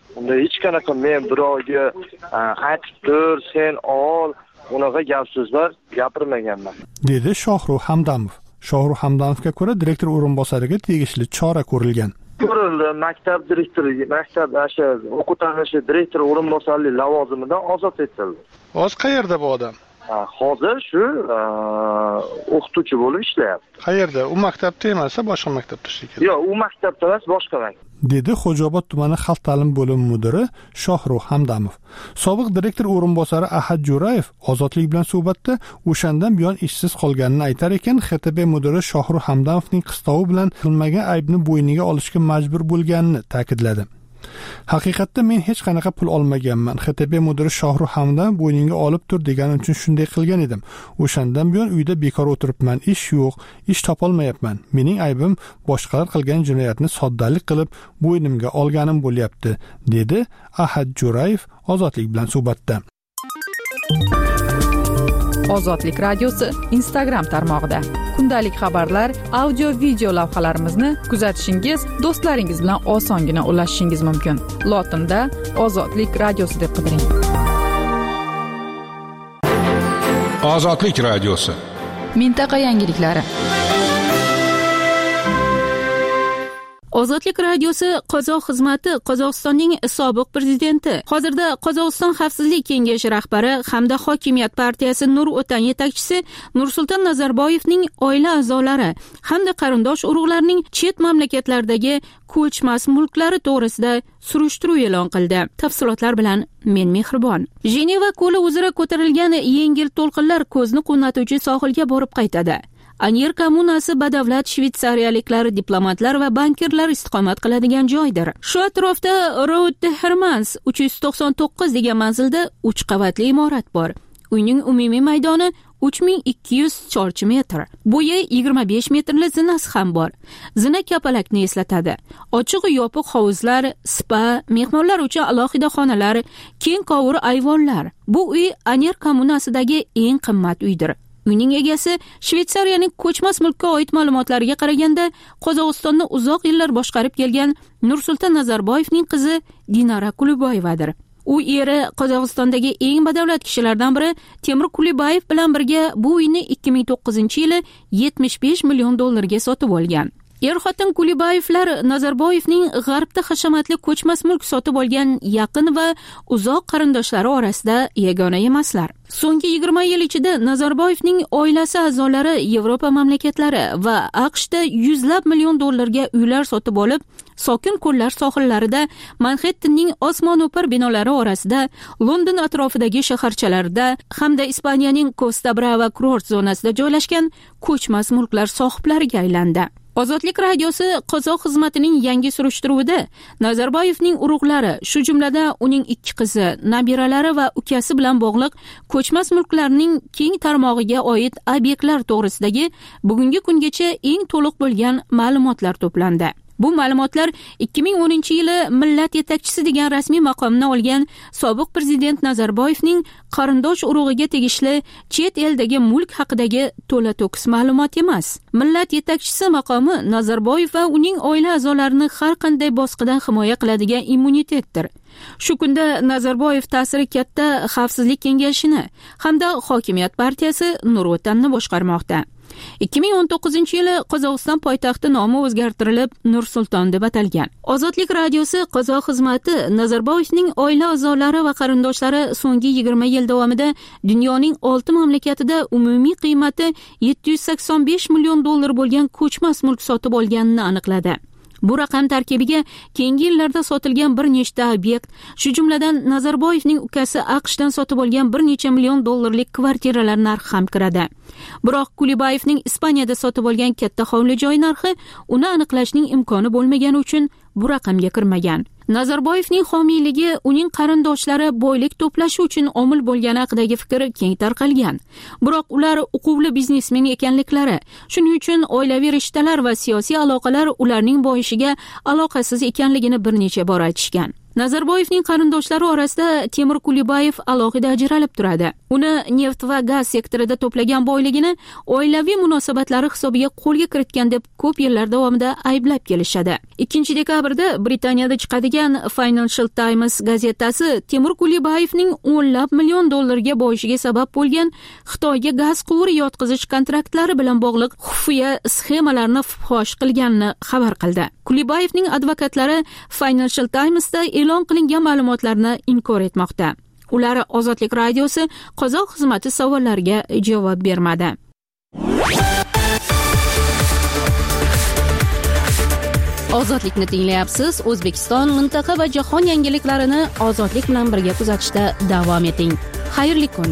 unda hech qanaqa men birovga aytib tur, sen ol, unaqa gap so'zlar gapirmaganman, dedi Shohruh Hamdamov. Shohruh Hamdamovga ko'ra, direktor o'rinbosariga tegishli chora ko'rilgan. Ko'rildi, maktab direktori, maktab asha o'qituvchi direktor o'rinbosarlik lavozimidan ozod etildi. Hozir qayerda bu odam? Hozir shu o'qituvchi bo'lib ishlayapti. Qayerda? U maktabda emasmi, boshqa maktabda ishlaydi? Yo'q, u maktabda emas, boshqa maktab. dedi Xo'jaobod tumani xalq ta'lim bo'limi mudiri Shohruh Hamdamov. Sobiq direktor o'rinbosari Ahad Jo'rayev ozodlik bilan suhbatda o'shandan buyon ishsiz qolganini aytar ekan, X T B mudiri Shohruh Hamdamovning qistovi bilan qilmagan aybni bo'yniga olishga majbur bo'lganini ta'kidladi. Haqiqatda men hech qanaqa pul olmaganman. X T B mudiri Shohruh Hamdam bo'yningga olib tur degani uchun shunday qilgan edim. O'shandan buyon uyda bekor o'tiribman, ish yo'q, ish topolmayapman. Mening aybim boshqalar qilgan jinoyatni soddalik qilib bo'ynimga olganim bo'lyapti, dedi Ahad Jo'rayev ozodlik bilan suhbatda. Ozodlik radiosi Instagram tarmog'ida kundalik xabarlar, audio video lavhalarimizni kuzatishingiz, do'stlaringiz bilan osongina ulashishingiz mumkin. Lotinda Ozodlik radiosi deb qidiring. Ozodlik radiosi. Mintaqa yangiliklari. Ozodlik radiosi Qozoq xizmati Qozog'istonning sobiq prezidenti, hozirda Qozog'iston xavfsizlik kengashi rahbari hamda hokimiyat partiyasi Nur O'tan yetakchisi Nursulton Nazarboyevning oila a'zolari hamda qarindosh urug'larning chet mamlakatlardagi ko'chmas mulklari to'g'risida surishtiruv e'lon qildi. Tafsilotlar bilan men Mehribon. Jeneva ko'li uzra ko'tarilgan yengil to'lqinlar ko'zni quvnatuvchi sohilga borib qaytadi. Anyer kommunasi badavlat shvetsariyaliklar, diplomatlar va bankirlar istiqomat qiladigan joydir. Shu atrofda Route de Hermans uch yuz to'qson to'qqiz degan manzilda uch qavatli imorat bor. Uyning umumiy maydoni uch ming ikki yuz chorchi metr. Bo'yi yigirma besh metrli zinasi ham bor. Zina kapalakni eslatadi. Ochiq yopiq hovuzlar, spa, mehmonlar uchun alohida xonalar, keng qovur ayvonlar. Bu uy Anyer kommunasidagi eng qimmat uydir. Uyning egasi Shvetsariyaning ko'chmas mulkka oid ma'lumotlariga qaraganda Qozog'istonni uzoq yillar boshqarib kelgan Nursulton Nazarboyevning qizi Dinara Kuliboyevadir. U eri Qozog'istondagi eng badavlat kishilardan biri Temur Kuliboyev bilan birga bu uyni ikki ming to'qqizinchi yili yetmish besh million dollarga sotib olgan. Er-xotin Kuliboyevlar Nazarboyevning g'arbda hashamatli ko'chmas mulk sotib olgan yaqin va uzoq qarindoshlari orasida yagona emaslar. So'nggi yigirma yil ichida Nazarboyevning oilasi a'zolari Yevropa mamlakatlari va AQShda yuzlab million dollarga uylar sotib olib, sokin ko'llar sohillarida, Manhattanning osmono'par binolari orasida, London atrofidagi shaharchalarda hamda Ispaniyaning Costa Brava kurort zonasida joylashgan ko'chmas mulklar sohiblariga aylandi. Ozodlik radiosi Qozoq xizmatining yangi surishtiruvida Nazarboyevning urug'lari, shu jumladan uning ikki qizi, nabiralari va ukasi bilan bog'liq ko'chmas mulklarning keng tarmog'iga oid obyektlar to'g'risidagi bugungi kungacha eng to'liq bo'lgan ma'lumotlar to'plandi. Bu ma'lumotlar ikki ming o'ninchi yili millat yetakchisi degan rasmiy maqomni olgan sobiq prezident Nazarboyevning qarindosh urug'iga tegishli chet eldagi mulk haqidagi to'la to'kis ma'lumot emas. Millat yetakchisi maqomi Nazarboyev va uning oila a'zolarini har qanday bosqidan himoya qiladigan immunitetdir. Shu kunda Nazarboyev ta'siri katta xavfsizlik kengashini hamda hokimiyat partiyasi Nur O'tanni boshqarmoqda. ikki ming o'n to'qqizinchi yili Qozog'iston poytaxti nomi o'zgartirilib Nursulton deb atalgan. Ozodlik radiosi Qozoq xizmati Nazarboyevning oila a'zolari va qarindoshlari so'nggi yigirma yil davomida dunyoning olti mamlakatida umumiy qiymati yetti yuz sakson besh million dollar bo'lgan ko'chmas mulk sotib olganini aniqladi. Bu raqam tarkibiga keyingi yillarda sotilgan bir nechta obyekt, shu jumladan Nazarboyevning ukasi AQShdan sotib olgan bir necha million dollarlik kvartiralar narxi ham kiradi. Biroq Kuliboyevning Ispaniyada sotib olgan katta hovli joy narxi uni aniqlashning imkoni bo'lmagani uchun bu raqamga kirmagan. Nazarboyevning homiyligi uning qarindoshlari boylik to'plashi uchun omil bo'lgani haqidagi fikr keng tarqalgan. Biroq ular uquvli biznesmen ekanliklari, shuning uchun oilaviy rishtalar va siyosiy aloqalar ularning boyishiga aloqasiz ekanligini bir necha bor aytishgan. Nazarboyevning qarindoshlari orasida Temur Kulibayev alohida ajralib turadi. Uni neft va gaz sektorida to'plagan boyligini oilaviy munosabatlari hisobiga qo'lga kiritgan deb ko'p yillar davomida ayblab kelishadi. ikkinchi dekabrda Britaniyada chiqadigan Financial Times gazetasi Temur Kulibayevning o'nlab million dollarga boyishiga sabab bo'lgan Xitoyga gaz quvuri yotqizish kontraktlari bilan bog'liq xufiya sxemalarni fosh qilganini xabar qildi. Kulibayevning advokatlari Financial Timesda e'lon qilingan ma'lumotlarni inkor etmoqda. Ular Ozodlik radiosi qozoq xizmati savollariga javob bermadi. Ozodlikni tinglayapsiz. O'zbekiston, mintaqa va jahon yangiliklarini ozodlik bilan birga kuzatishda davom eting. Xayrli kun.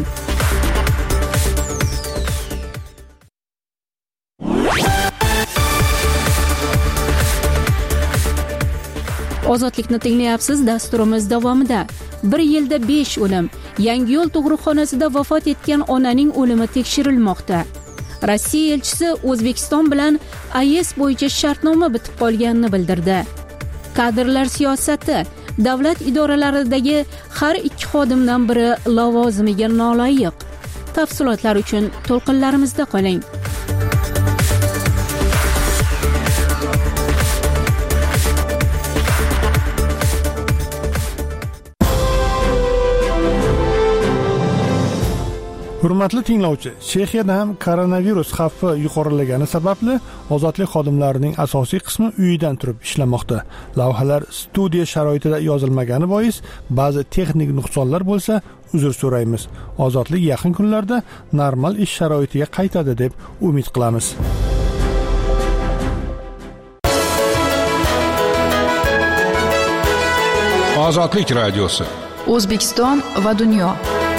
Ozodlikni tinglayapsiz. Dasturimiz davomida bir yilda besh o'lim. Yangiyo'l tug'ruqxonasida vafot etgan onaning o'limi tekshirilmoqda. Rossiya elchisi O'zbekiston bilan A E S bo'yicha shartnoma bitib qolganini bildirdi. Kadrlar siyosati. Davlat idoralaridagi har ikki xodimdan biri lavozimiga noloyiq. Tafsilotlar uchun to'lqinlarimizda qoling. Hurmatli tinglovchi, Chexiyada ham koronavirus xavfi yuqorilagani sababli ozodlik xodimlarining asosiy qismi uyidan turib ishlamoqda. Lavhalar studiya sharoitida yozilmagani bois ba'zi texnik nuqsonlar bo'lsa, uzr so'raymiz. Ozodlik yaqin kunlarda normal ish sharoitiga qaytadi deb umid qilamiz. Ozodlik radiosi. O'zbekiston va dunyo.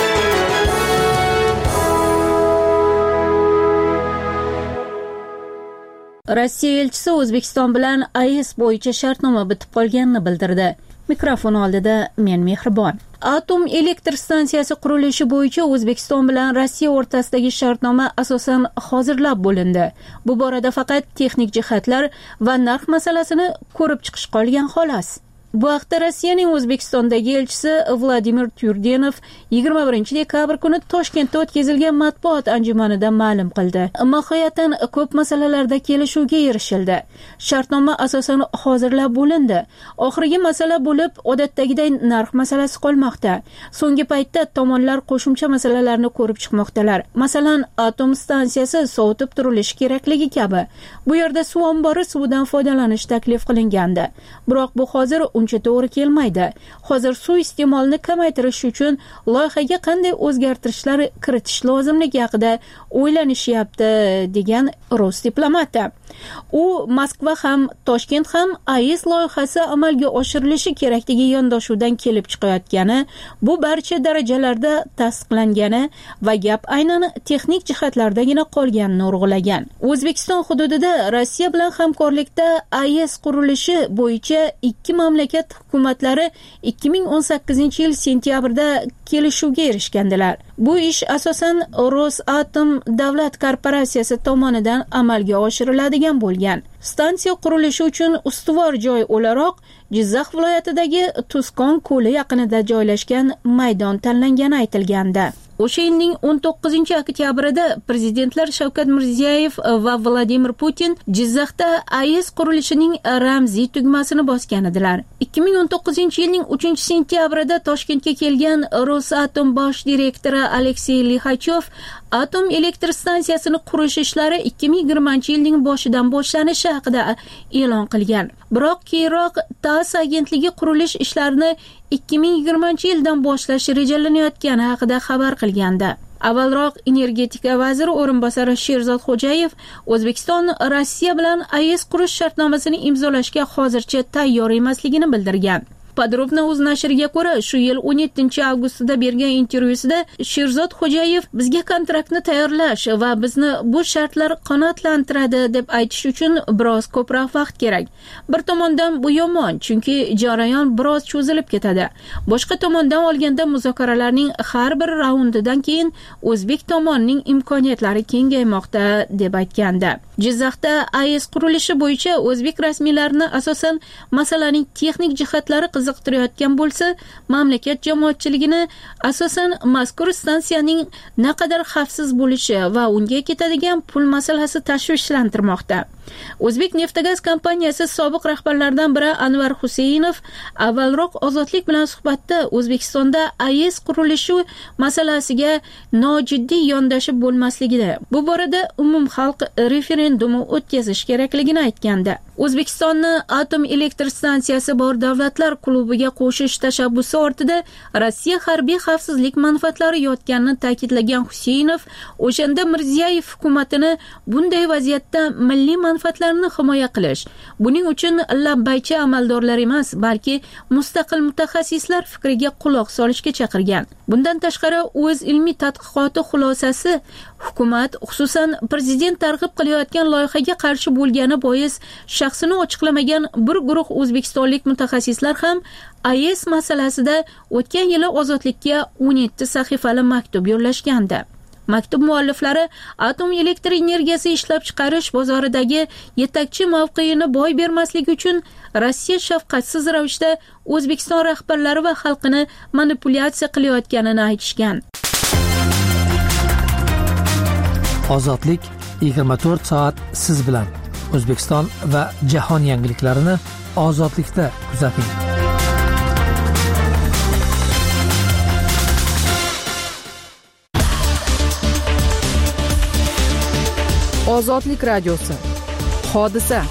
Rossiya elchisi O'zbekiston bilan A E S bo'yicha shartnoma bitib qolganini bildirdi. Mikrofon oldida men Mehribon. Atom elektr stansiyasi qurilishi bo'yicha O'zbekiston bilan Rossiya o'rtasidagi shartnoma asosan hozirlab bo'lindi. Bu borada faqat texnik jihatlar va narx masalasini ko'rib chiqish qolgan xolos. Bu haqda Rossiyaning O'zbekistondagi elchisi Vladimir Tyurdenov yigirma birinchi dekabr kuni Toshkentda o'tkazilgan matbuot anjumanida ma'lum qildi. Mohiyatan ko'p masalalarda kelishuvga erishildi. Shartnoma asosan hozirlab bo'lindi. Oxirgi masala bo'lib, odatdagiday narx masalasi qolmoqda. So'nggi paytda tomonlar qo'shimcha masalalarni ko'rib chiqmoqdalar. Masalan, atom stansiyasi sovutib turilishi kerakligi kabi. Bu yerda suv ombori suvidan foydalanish taklif qilingandi. Biroq bu hozir uncha to'g'ri kelmaydi. Hozir suv iste'molini kamaytirish uchun loyihaga qanday o'zgartirishlar kiritish lozimligi haqida o'ylanishyapti, degan rus diplomati. U Moskva ham, Toshkent ham A E S loyihasi amalga oshirilishi kerakligi yondashuvdan kelib chiqayotgani, bu barcha darajalarda tasdiqlangani va gap aynan texnik jihatlardagina qolganini urg'ulagan. O'zbekiston hududida Rossiya bilan hamkorlikda A E S qurilishi bo'yicha ikki mamlakat hukumatlari ikki ming o'n sakkizinchi yil sentyabrda kelishuvga erishgandilar. Bu ish asosan Rosatom davlat korporatsiyasi tomonidan amalga oshiriladigan bo'lgan. Stansiya qurilishi uchun ustuvor joy o'laroq Jizzax viloyatidagi Tuzkon ko'li yaqinida joylashgan maydon tanlangani aytilgandi. O'sha yilning o'n to'qqizinchi oktyabrida prezidentlar Shavkat Mirziyoyev va Vladimir Putin Jizzaxda A E S qurilishining ramziy tugmasini bosgan edilar. ikki ming o'n to'qqizinchi yilning uchinchi sentyabrida Toshkentga kelgan Rosatom bosh direktori Aleksey Lixachov atom elektr stansiyasini qurish ishlari ikki ming yigirmanchi yilning boshidan boshlanishi haqida e'lon qilgan. Biroq keyinroq TASS agentligi qurilish ishlarini ikki ming yigirmanchi yildan boshlash rejalanayotgani haqida xabar qilgandi. Avvalroq energetika vaziri o'rinbosari Sherzod Xo'jayev O'zbekiston Rossiya bilan A E S qurish shartnomasini imzolashga hozircha tayyor emasligini bildirgan. Podrobno o'z nashriga ko'ra, shu yil o'n yettinchi avgustida bergan intervyusida Sherzod Xo'jayev bizga kontraktni tayyorlash va bizni bu shartlar qanoatlantiradi deb aytish uchun biroz ko'proq vaqt kerak. Bir tomondan bu yomon, chunki jarayon biroz cho'zilib ketadi. Boshqa tomondan olganda muzokaralarning har bir raundidan keyin o'zbek tomonining imkoniyatlari kengaymoqda deb aytgandi. Jizzaxda A E S qurilishi bo'yicha o'zbek rasmiylarini asosan masalaning texnik jihatlari qiziqtirayotgan bo'lsa, mamlakat jamoatchiligini asosan mazkur stansiyaning naqadar xavfsiz bo'lishi va unga ketadigan pul masalasi tashvishlantirmoqda. O'zbek Neftagaz kompaniyasi sobiq rahbarlaridan biri Anvar Husaynov avvalroq Ozodlik bilan suhbatda O'zbekistonda A E S qurilishi masalasiga nojiddiy yondashib bo'lmasligini, bu borada umumxalq referendumi o'tkazish kerakligini aytgandi. O'zbekistonni atom elektr stansiyasi bor davlatlar klubiga qo'shish tashabbusi ortida Rossiya harbiy xavfsizlik manfaatlari yotganini ta'kidlagan Husaynov, o'shanda Mirziyoyev hukumatini bunday vaziyatda milliy manfaatlarni himoya qilish, buning uchun labbaychi amaldorlar emas, balki mustaqil mutaxassislar fikriga quloq solishga chaqirgan. Bundan tashqari, o'z ilmiy tadqiqoti xulosasi hukumat, xususan prezident targ'ib qilayotgan loyihaga qarshi bo'lgani bois shaxsini ochiqlamagan bir guruh o'zbekistonlik mutaxassislar ham A E S masalasida o'tgan yili Ozodlikka o'n yetti sahifali maktub yo'llashgandi. Maktub mualliflari atom elektr energiyasi ishlab chiqarish bozoridagi yetakchi mavqeini boy bermasligi uchun Rossiya shafqatsiz ravishda O'zbekiston rahbarlari va xalqini manipulyatsiya qilayotganini aytishgan. Ozodlik yigirma to'rt soat siz bilan. O'zbekiston va jahon yangiliklarini Ozodlikda kuzating. Ozodlik radiosi. Hodisa.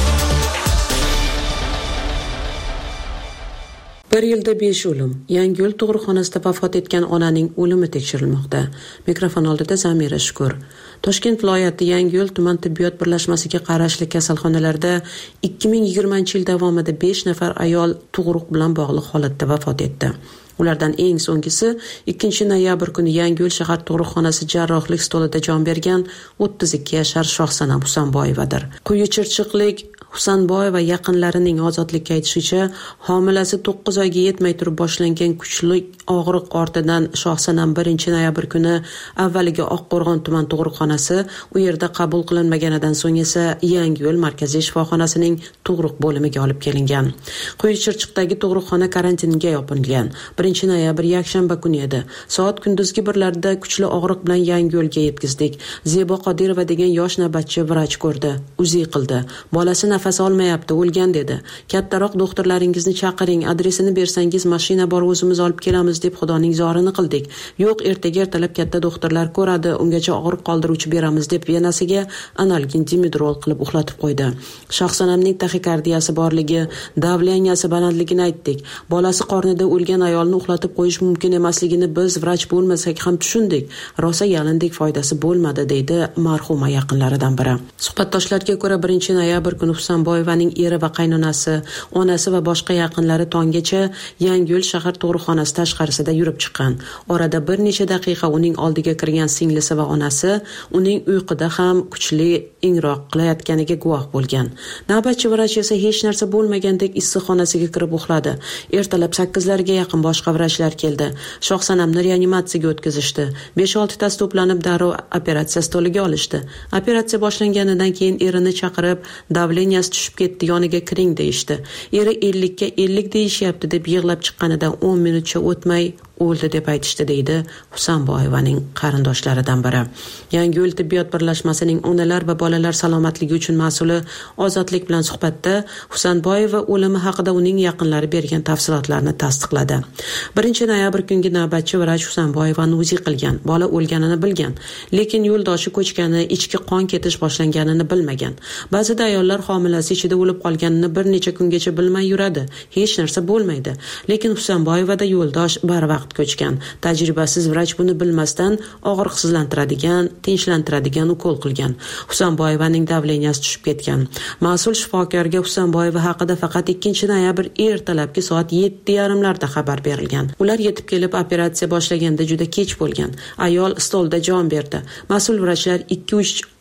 Bir yilda besh o'lim. Yangiyo'l tug'ruqxonasida vafot etgan onaning o'limi tekshirilmoqda. Mikrofon oldida Zamira Shukur. Toshkent viloyati Yangiyo'l tuman tibbiyot birlashmasiga qarashli kasalxonalarda ikki ming yigirmanchi yil davomida besh nafar ayol tug'ruq bilan bog'liq holatda vafot etdi. Ulardan eng so'nggisi ikkinchi noyabr kuni Yangiyo'l shahar tug'ruqxonasi jarrohlik stolida jon bergan o'ttiz ikki yashar Shohsanam Husanboyevadir. Quyi Chirchiqlik Husanboyeva yaqinlarining ozodlikka aytishicha, homilasi to'qqiz oyga yetmay turib boshlangan kuchli og'riq ortidan Shohsanam birinchi noyabr kuni avvaliga Oqqo'rg'on tuman tug'ruqxonasi, u yerda qabul qilinmaganidan so'ng esa Yangiyo'l markaziy shifoxonasining tug'ruq bo'limiga olib kelingan. Quyi Chirchiqdagi tug'ruqxona karantinga yopilgan. birinchi noyabr yakshanba kuni edi. Soat kunduzgi birlarda kuchli og'riq bilan Yangiyo'lga yetkazdik. Zebo Qodirova degan yosh navbatchi vrach ko'rdi. Uzi qildi. Bolasi nafas olmayapti, o'lgan dedi. Kattaroq doktorlaringizni chaqiring, adresini bersangiz mashina bor, o'zimiz olib kelamiz deb Xudoning zorini qildik. Yo'q, ertaga ertalab katta doktorlar ko'radi, ungacha og'riq qoldiruvchi beramiz deb venasiga analgin dimidrol qilib uxlatib qo'ydi. Shohsanamning taxikardiyasi borligi, davleniyasi balandligini aytdik. Bolasi qornida o'lgan ayolni uxlatib qo'yish mumkin emasligini biz vrach bo'lmasak ham tushundik. Rosa yalindik, foydasi bo'lmadi, deydi marhuma yaqinlaridan biri. Suhbatdoshlarga ko'ra birinchi noyabr kuni Husanboyevaning eri va qaynonasi, onasi va boshqa yaqinlari tonggacha Yangiyo'l shahar tug'ruqxonasi tashqarisida yurib chiqqan. Orada bir necha daqiqa uning oldiga kirgan singlisi va onasi uning uyquda ham kuchli ingroq qilayotganiga guvoh bo'lgan. Navbatchi vrach esa hech narsa bo'lmagandek issiqxonasiga kirib uxladi. Ertalab sakkizlarga yaqin boshqa vrachlar keldi. Shohsanamni reanimatsiyaga o'tkazishdi. besh olti tasi to'planib darrov operatsiya stoliga olishdi. Operatsiya boshlanganidan keyin erini chaqirib, davleniyasi tushib ketdi, yoniga kiring deyishdi. Eri ellikka ellik deyishyapti deb yig'lab chiqqanidan o'n minutcha o'tmay o'ldi deb aytishdi, deydi Husanboyevaning qarindoshlaridan biri. Yangiyo'l tibbiyot birlashmasining onalar va bolalar salomatligi uchun mas'uli Ozodlik bilan suhbatda Husanboyeva o'limi haqida uning yaqinlari bergan tafsilotlarni tasdiqladi. birinchi noyabr kungi navbatchi vrach Husanboyevani uzi qilgan. Bola o'lganini bilgan, lekin yo'ldoshi ko'chgani, ichki qon ketish boshlanganini bilmagan. Ba'zida ayollar homilasi ichida o'lib qolganini bir necha kungacha bilmay yuradi. Hech narsa bo'lmaydi. Lekin Husanboyevada yo'ldosh barvaqt ko'chgan. Tajribasiz vrach buni bilmasdan og'riqsizlantiradigan, tinchlantiradigan ukol qilgan. Husanboyevaning davleniyasi tushib ketgan. Mas'ul shifokorga Husanboyeva haqida faqat ikkinchi noyabr ertalabki soat yetti yarim larda xabar berilgan. Ular yetib kelib operatsiya boshlaganda juda kech bo'lgan. Ayol stolda jon berdi. Mas'ul vrachlar ikki uch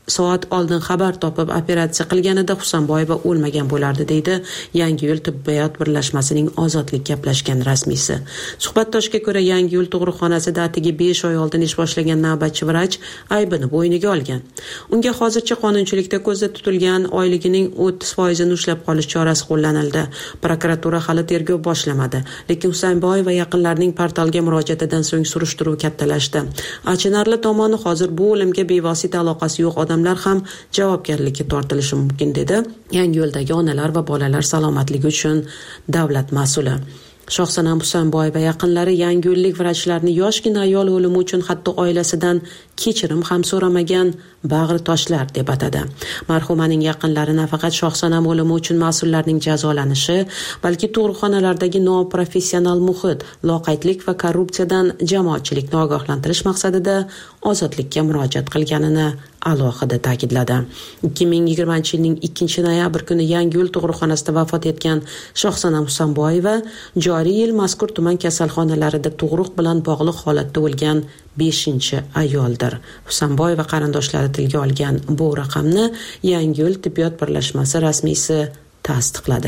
soat oldin xabar topib operatsiya qilganida Husanboyeva o'lmagan bo'lardi, deydi Yangiyo'l tibbiyot birlashmasining ozodlik gaplashgan rasmiysi. Suhbatdoshga ko'ra, Yangiyo'l tug'ruqxonasida atigi besh oy oldin ish boshlagan navbatchi vrach aybini bo'yniga olgan. Unga hozircha qonunchilikda ko'zda tutilgan oyligining o'ttiz foizini ushlab qolish chorasi qo'llanildi. Prokuratura hali tergov boshlamadi, lekin Husanboyeva yaqinlarining portalga murojaatidan so'ng surishtiruv kattalashdi. Achinarli tomoni, hozir bu o'limga bevosita aloqasi yo'q odamlar ham javobgarlikka tortilishi mumkin, dedi Yangiyo'ldagi onalar va bolalar salomatligi uchun davlat mas'uli. Shohsanam Husanboyeva yaqinlari yangiyo'llik vrachlarni yoshgina ayol o'limi uchun hatto oilasidan kechirim ham so'ramagan bag'ri toshlar deb atadi. Marhumaning yaqinlari nafaqat Shohsanam o'limi uchun mas'ullarning jazolanishi, balki tug'ruqxonalardagi noprofessional muhit, loqaydlik va korrupsiyadan jamoatchilikni ogohlantirish maqsadida ozodlikka murojaat qilganini alohida ta'kidladi. ikki ming yigirmanchi yilning ikkinchi noyabr kuni Yangiyo'l tug'ruqxonasida vafot etgan Shohsanam Husanboyeva joriy yil mazkur tuman kasalxonalarida tug'ruq bilan bog'liq holatda o'lgan beshinchi ayoldir. Husanboyeva qarindoshlari tilga olgan bu raqamni Yangiyo'l tibbiyot birlashmasi rasmiysi tasdiqladi.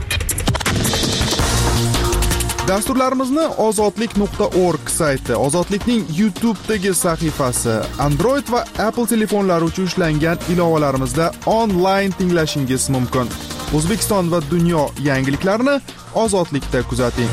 Dasturlarimizni ozodlik nuqta org sayti, Ozodlikning YouTube'dagi sahifasi, Android va Apple telefonlari uchun ishlangan ilovalarimizda onlayn tinglashingiz mumkin. O'zbekiston va dunyo yangiliklarini Ozodlikda kuzating.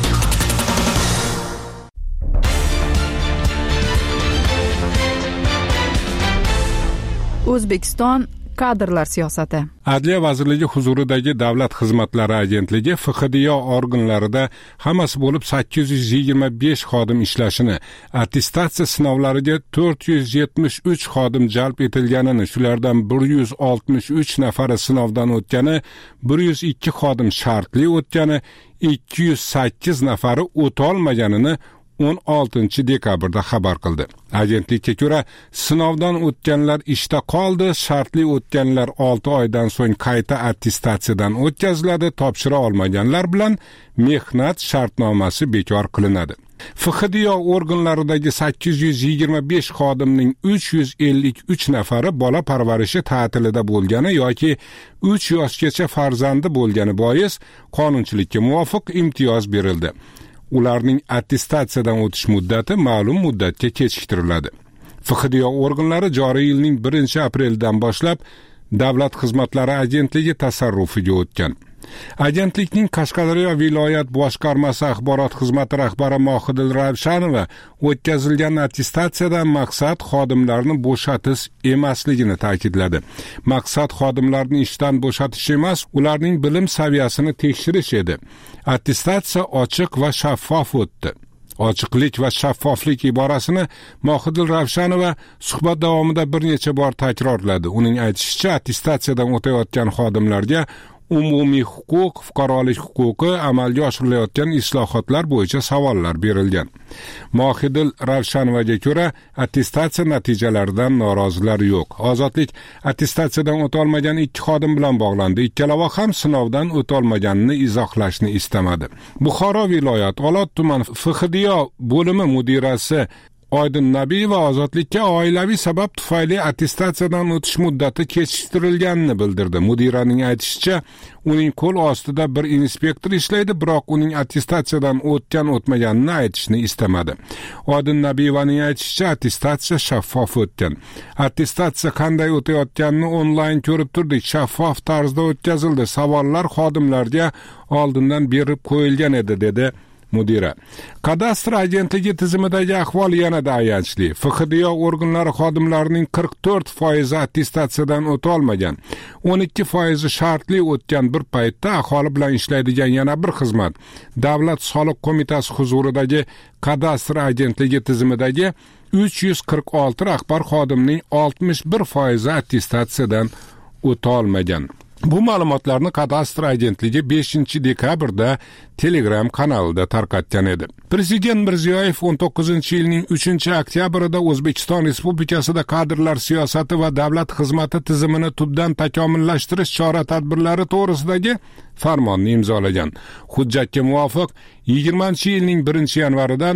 O'zbekiston kadrlar siyosati. Adliya vazirligi huzuridagi Davlat xizmatlari agentligi F X D O organlarida hammasi bo'lib sakkiz yuz yigirma besh xodim ishlashini, attestatsiya sinovlariga to'rt yuz yetmish uch xodim jalb etilganini, shulardan bir yuz oltmish uch nafari sinovdan o'tgani, bir yuz ikki xodim shartli o'tgani, ikki yuz sakkiz nafari o'tolmaganini o'n oltinchi dekabrda xabar qildi. Agentlikka ko'ra, sinovdan o'tganlar ishda qoldi, shartli o'tganlar olti oydan so'ng qayta attestatsiyadan o'tkaziladi, topshira olmaganlar bilan mehnat shartnomasi bekor qilinadi. F X D O organlaridagi sakkiz yuz yigirma besh xodimning uch yuz ellik uch nafari bola parvarishi ta'tilida bo'lgani yoki uch yoshgacha farzandi bo'lgani bois qonunchilikka muvofiq imtiyoz berildi. Ularning attestatsiyadan o'tish muddati ma'lum muddatga kechiktiriladi. F X D O organlari joriy yilning birinchi aprelidan boshlab Davlat xizmatlari agentligi tasarrufiga o'tgan. Agentlikning Qashqadaryo viloyat boshqarmasi axborot xizmati rahbari Mohidil Ravshanova o'tkazilgan attestatsiyadan maqsad xodimlarni bo'shatish emasligini ta'kidladi. Maqsad xodimlarni ishdan bo'shatish emas, ularning bilim saviyasini tekshirish edi. Attestatsiya ochiq va shaffof o'tdi. Ochiqlik va shaffoflik iborasini Mohidil Ravshanova suhbat davomida bir necha bor takrorladi. Uning aytishicha, attestatsiyadan o'tayotgan xodimlarga umumiy huquq, fuqarolik huquqi, amalga oshirilayotgan islohotlar bo'yicha savollar berilgan. Mohidil Ravshanovaga ko'ra, attestatsiya natijalaridan norozilar yo'q. Ozodlik attestatsiyadan o'tolmagan ikki xodim bilan bog'landi. Ikkalava ham sinovdan o'tolmaganini izohlashni istamadi. Buxoro viloyat Olot tuman F X D O bo'limi mudirasi Oydin Nabiyeva ozodlikka oilaviy sabab tufayli attestatsiyadan o'tish muddati kechiktirilganini bildirdi. Mudiraning aytishicha, uning qo'l ostida bir inspektor ishlaydi, biroq uning attestatsiyadan o'tgan o'tmaganini aytishni istamadi. Oydin Nabiyevaning aytishicha, attestatsiya shaffof o'tgan. Attestatsiya qanday o'tayotganini onlayn ko'rib turdik, shaffof tarzda o'tkazildi. Savollar xodimlarga oldindan berib qo'yilgan edi, dedi mudira. Kadastr agentligi tizimidagi ahvol yanada ayanchli. F X D O organlari xodimlarining qirq to'rt foizi attestatsiyadan o'tolmagan, o'n ikki foizi shartli o'tgan. Bir paytda aholi bilan ishlaydigan yana bir xizmat, Davlat soliq qo'mitasi huzuridagi kadastr agentligi tizimidagi uch yuz qirq olti rahbar xodimning oltmish bir foizi attestatsiyadan o'tolmagan. Bu ma'lumotlarni kadastr agentligi beshinchi dekabrda Telegram kanalida tarqatgan edi. Prezident Mirziyoyev o'n to'qqizinchi yilning uchinchi oktyabrida O'zbekiston Respublikasida kadrlar siyosati va davlat xizmati tizimini tubdan takomillashtirish chora-tadbirlari to'g'risidagi farmonni imzolagan. Hujjatga muvofiq yigirmanchi yilning birinchi yanvaridan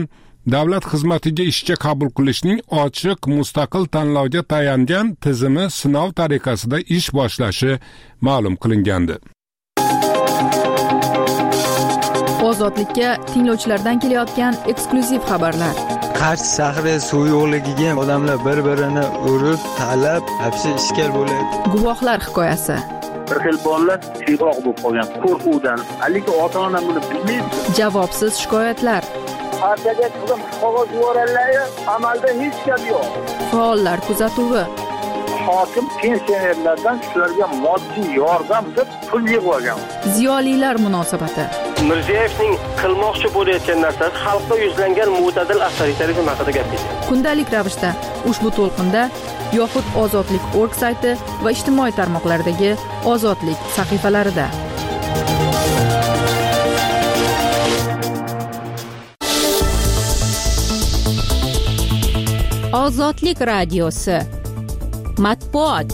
davlat xizmatiga ishga qabul qilishning ochiq mustaqil tanlovga tayangan tizimi sinov tariqasida ish boshlashi ma'lum qilingandi. Ozodlikka tinglovchilardan kelayotgan eksklyuziv xabarlar. Qarshi shahri suv yo'qligiga odamlar bir-birini urib, talab, hapsi ishkal bo'layapti. Guvohlar hikoyasi. Bir xil bolalar siyroq bo'lib qolgan qo'rquvdan, lekin ota-ona buni bilmaydi. Javobsiz shikoyatlar. Partiyaga qilib qog'oz yuborganlar, amalda hech gap yo'q. Faollar kuzatuvi. Hokim pensionerlardan shularga moddiy yordam deb pul yig'ib olgan. Ziyolilar munosabati. Mirziyevning qilmoqchi bo'layotgan narsasi xalqqa yuzlangan mo'tadil avtoritarizm haqida gapirdi. Kundalik ravishda ushbu to'lqinda yoxud Ozodlik nokta org sayti va ijtimoiy tarmoqlardagi Ozodlik sahifalarida. Ozodlik radiosi matbuot.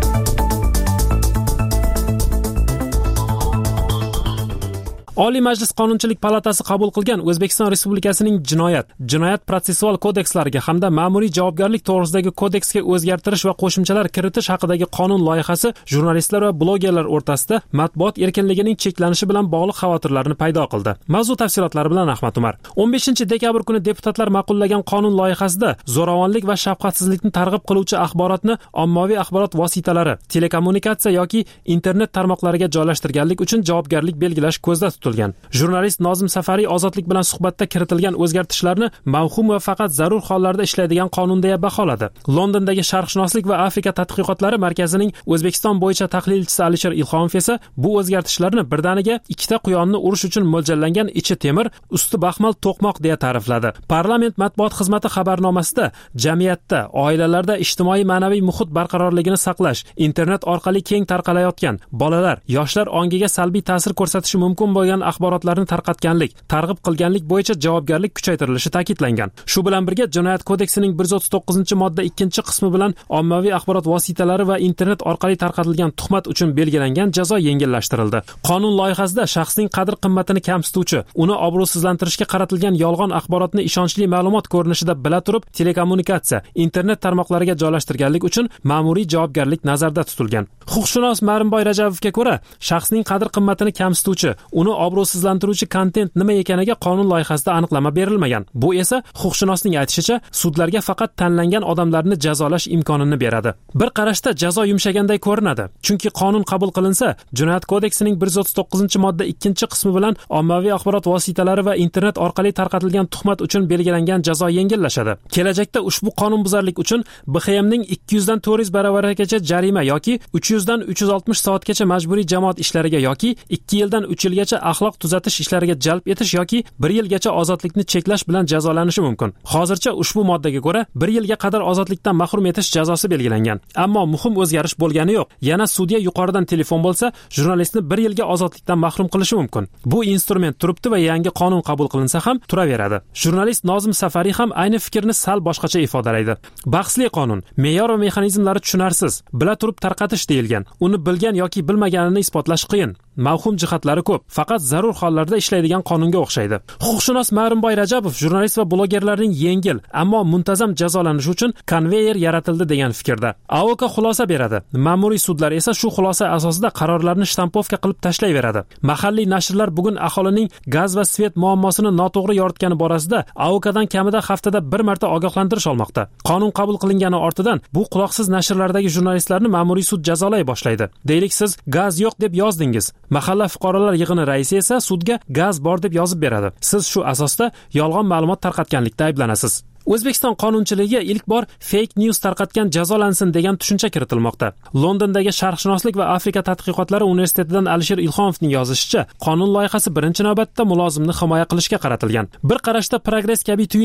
Oliy Majlis Qonunchilik palatasi qabul qilgan O'zbekiston Respublikasining jinoyat, jinoyat protsessual kodekslariga hamda ma'muriy javobgarlik to'g'risidagi kodeksga o'zgartirish va qo'shimchalar kiritish haqidagi qonun loyihasi jurnalistlar va blogerlar o'rtasida matbuot erkinligining cheklanishi bilan bog'liq xavotirlarni paydo qildi. Mavzu tafsilotlari bilan Ahmad Umar. o'n beshinchi dekabr kuni deputatlar ma'qullagan qonun loyihasida zo'ravonlik va shafqatsizlikni targ'ib qiluvchi axborotni ommaviy axborot vositalari, telekommunikatsiya yoki internet tarmoqlariga joylashtirganlik uchun javobgarlik belgilash ko'zda tutilgan. Jurnalist Nozim Safariy Ozodlik bilan suhbatda kiritilgan o'zgartishlarni mavhum va faqat zarur hollarda ishlaydigan qonun deya baholadi. Londondagi Sharqshunoslik va Afrika tadqiqotlari markazining O'zbekiston bo'yicha tahlilchisi Alisher Ilhomov esa bu o'zgartishlarni birdaniga ikkita quyonni urish uchun mo'ljallangan ichi temir, usti baxmal to'qmoq deya ta'rifladi. Parlament matbuot xizmati xabarnomasida jamiyatda, oilalarda ijtimoiy ma'naviy muhit barqarorligini saqlash, internet orqali keng tarqalayotgan bolalar, yoshlar ongiga salbiy ta'sir ko'rsatishi mumkin bo'lgan axborotlarni tarqatganlik, targ'ib qilganlik bo'yicha javobgarlik kuchaytirilishi ta'kidlangan. Shu bilan birga Jinoyat kodeksining bir yuz o'ttiz to'qqizinchi modda ikkinchi qismi bilan ommaviy axborot vositalari va internet orqali tarqatilgan tuhmat uchun belgilangan jazo yengillashtirildi. Qonun loyihasida shaxsning qadr-qimmatini kamsituvchi, uni obro'sizlantirishga qaratilgan yolg'on axborotni ishonchli ma'lumot ko'rinishida bila turib telekommunikatsiya, internet tarmoqlariga joylashtirganlik uchun ma'muriy javobgarlik nazarda tutilgan. Huquqshunos Marimboy Rajabovga ko'ra, shaxsning qadr-qimmatini kamsituvchi, uni obro'sizlantiruvchi kontent nima ekaniga qonun loyihasida aniqlama berilmagan. Bu esa huquqshunosning aytishicha, sudlarga faqat tanlangan odamlarni jazolash imkonini beradi. Bir qarashda jazo yumshaganday ko'rinadi. Chunki qonun qabul qilinsa, Jinoyat kodeksining bir yuz o'ttiz to'qqizinchi modda ikkinchi qismi bilan ommaviy axborot vositalari va internet orqali tarqatilgan tuhmat uchun belgilangan jazo yengillashadi. Kelajakda ushbu qonunbuzarlik uchun B X M'ning ikki yuz dan to'rt yuz baravarigacha jarima yoki uch yuz dan uch yuz oltmish soatgacha majburiy jamoat ishlariga yoki ikki yildan uch yilgacha axloq tuzatish ishlariga jalb etish yoki bir yilgacha ozodlikni cheklash bilan jazolanishi mumkin. Hozircha ushbu moddaga ko'ra bir yilga qadar ozodlikdan mahrum etish jazosi belgilangan. Ammo muhim o'zgarish bo'lgani yo'q. Yana sudya yuqoridan telefon bo'lsa, jurnalistni bir yilga ozodlikdan mahrum qilishi mumkin. Bu instrument turibdi va yangi qonun qabul qilinsa ham turaveradi. Jurnalist Nozim Safariy ham ayni fikrni sal boshqacha ifodalaydi. Bahsli qonun, me'yor va mexanizmlari tushunarsiz, bila turib tarqatish deyilgan. Uni bilgan yoki bilmaganini isbotlash qiyin. Mavhum jihatlari ko'p, faqat zarur hollarda ishlaydigan qonunga o'xshaydi. Huquqshunos Marimboy Rajabov jurnalist va blogerlarning yengil, ammo muntazam jazolanishi uchun konveyer yaratildi degan fikrda. A O K xulosa beradi. Ma'muriy sudlar esa shu xulosa asosida qarorlarni shtampovka qilib tashlayveradi. Mahalliy nashrlar bugun aholining gaz va svet muammosini noto'g'ri yoritgani borasida A O Kdan kamida haftada bir marta ogohlantirish olmoqda. Qonun qabul qilingani ortidan bu quloqsiz nashrlardagi jurnalistlarni ma'muriy sud jazolay boshlaydi. Deylik, siz gaz yo'q deb yozdingiz. Mahalla fuqarolar yig'ini raisi esa sudga gaz bor deb yozib beradi. Siz shu asosda yolg'on ma'lumot tarqatganlikda ayblanasiz. O'zbekiston qonunchiligiga ilk bor fake news tarqatgan jazolansin degan tushuncha kiritilmoqda. Londondagi Sharqshunoslik va Afrika tadqiqotlari universitetidan Alisher Ilhomovning yozishicha, qonun loyihasi birinchi navbatda mulozimni himoya qilishga qaratilgan. Bir qarashda progress kabi tuyuladi.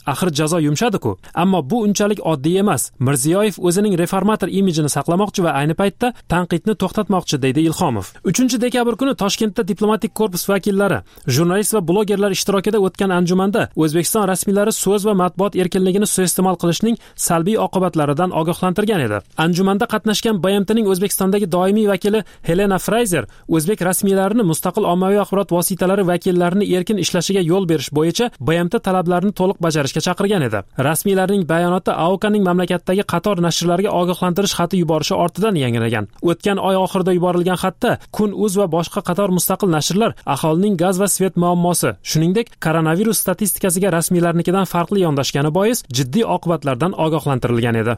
Axir jazo yumshadi-ku. Ammo bu unchalik oddiy emas. Mirziyoyev o'zining reformator imijini saqlamoqchi va ayni paytda tanqidni to'xtatmoqchi, deydi Ilhomov. uchinchi dekabr kuni Toshkentda diplomatik korpus vakillari, jurnalist va blogerlar ishtirokida o'tgan anjumanda O'zbekiston rasmiylari so'z va matbuot erkinligini suiiste'mol qilishning salbiy oqibatlaridan ogohlantirgan edi. Anjumanda qatnashgan B M T'ning O'zbekistondagi doimiy vakili Helena Fraser o'zbek rasmiylarini mustaqil ommaviy axborot vositalari vakillarini erkin ishlashiga yo'l berish bo'yicha B M T talablarini to'liq bajarishga chaqirgan edi. Rasmiylarning bayonoti A O K'ning mamlakatdagi qator nashrlarga ogohlantirish xati yuborishi ortidan yangragan. O'tgan oy oxirida yuborilgan xatda Kun.uz va boshqa qator mustaqil nashrlar aholining gaz va svet muammosi, shuningdek koronavirus statistikasiga rasmiylarnikidan farqli yondashgani bois jiddiy oqibatlardan ogohlantirilgan edi.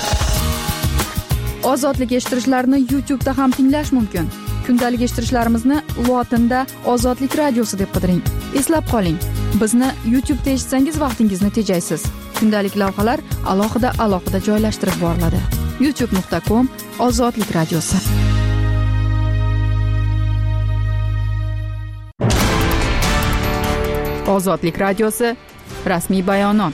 Ozodlik eshittirishlarni YouTube da ham tinglash mumkin. Kundalik eshittirishlarimizni lotinda Ozodlik radiosi deb qidiring. Eslab qoling, bizni YouTube da eshitsangiz vaqtingizni tejaysiz. Kundalik lavhalar alohida alohida joylashtirib boriladi. youtube nuqta com Ozodlik radiosi. Ozodlik radiosi rasmiy bayonot.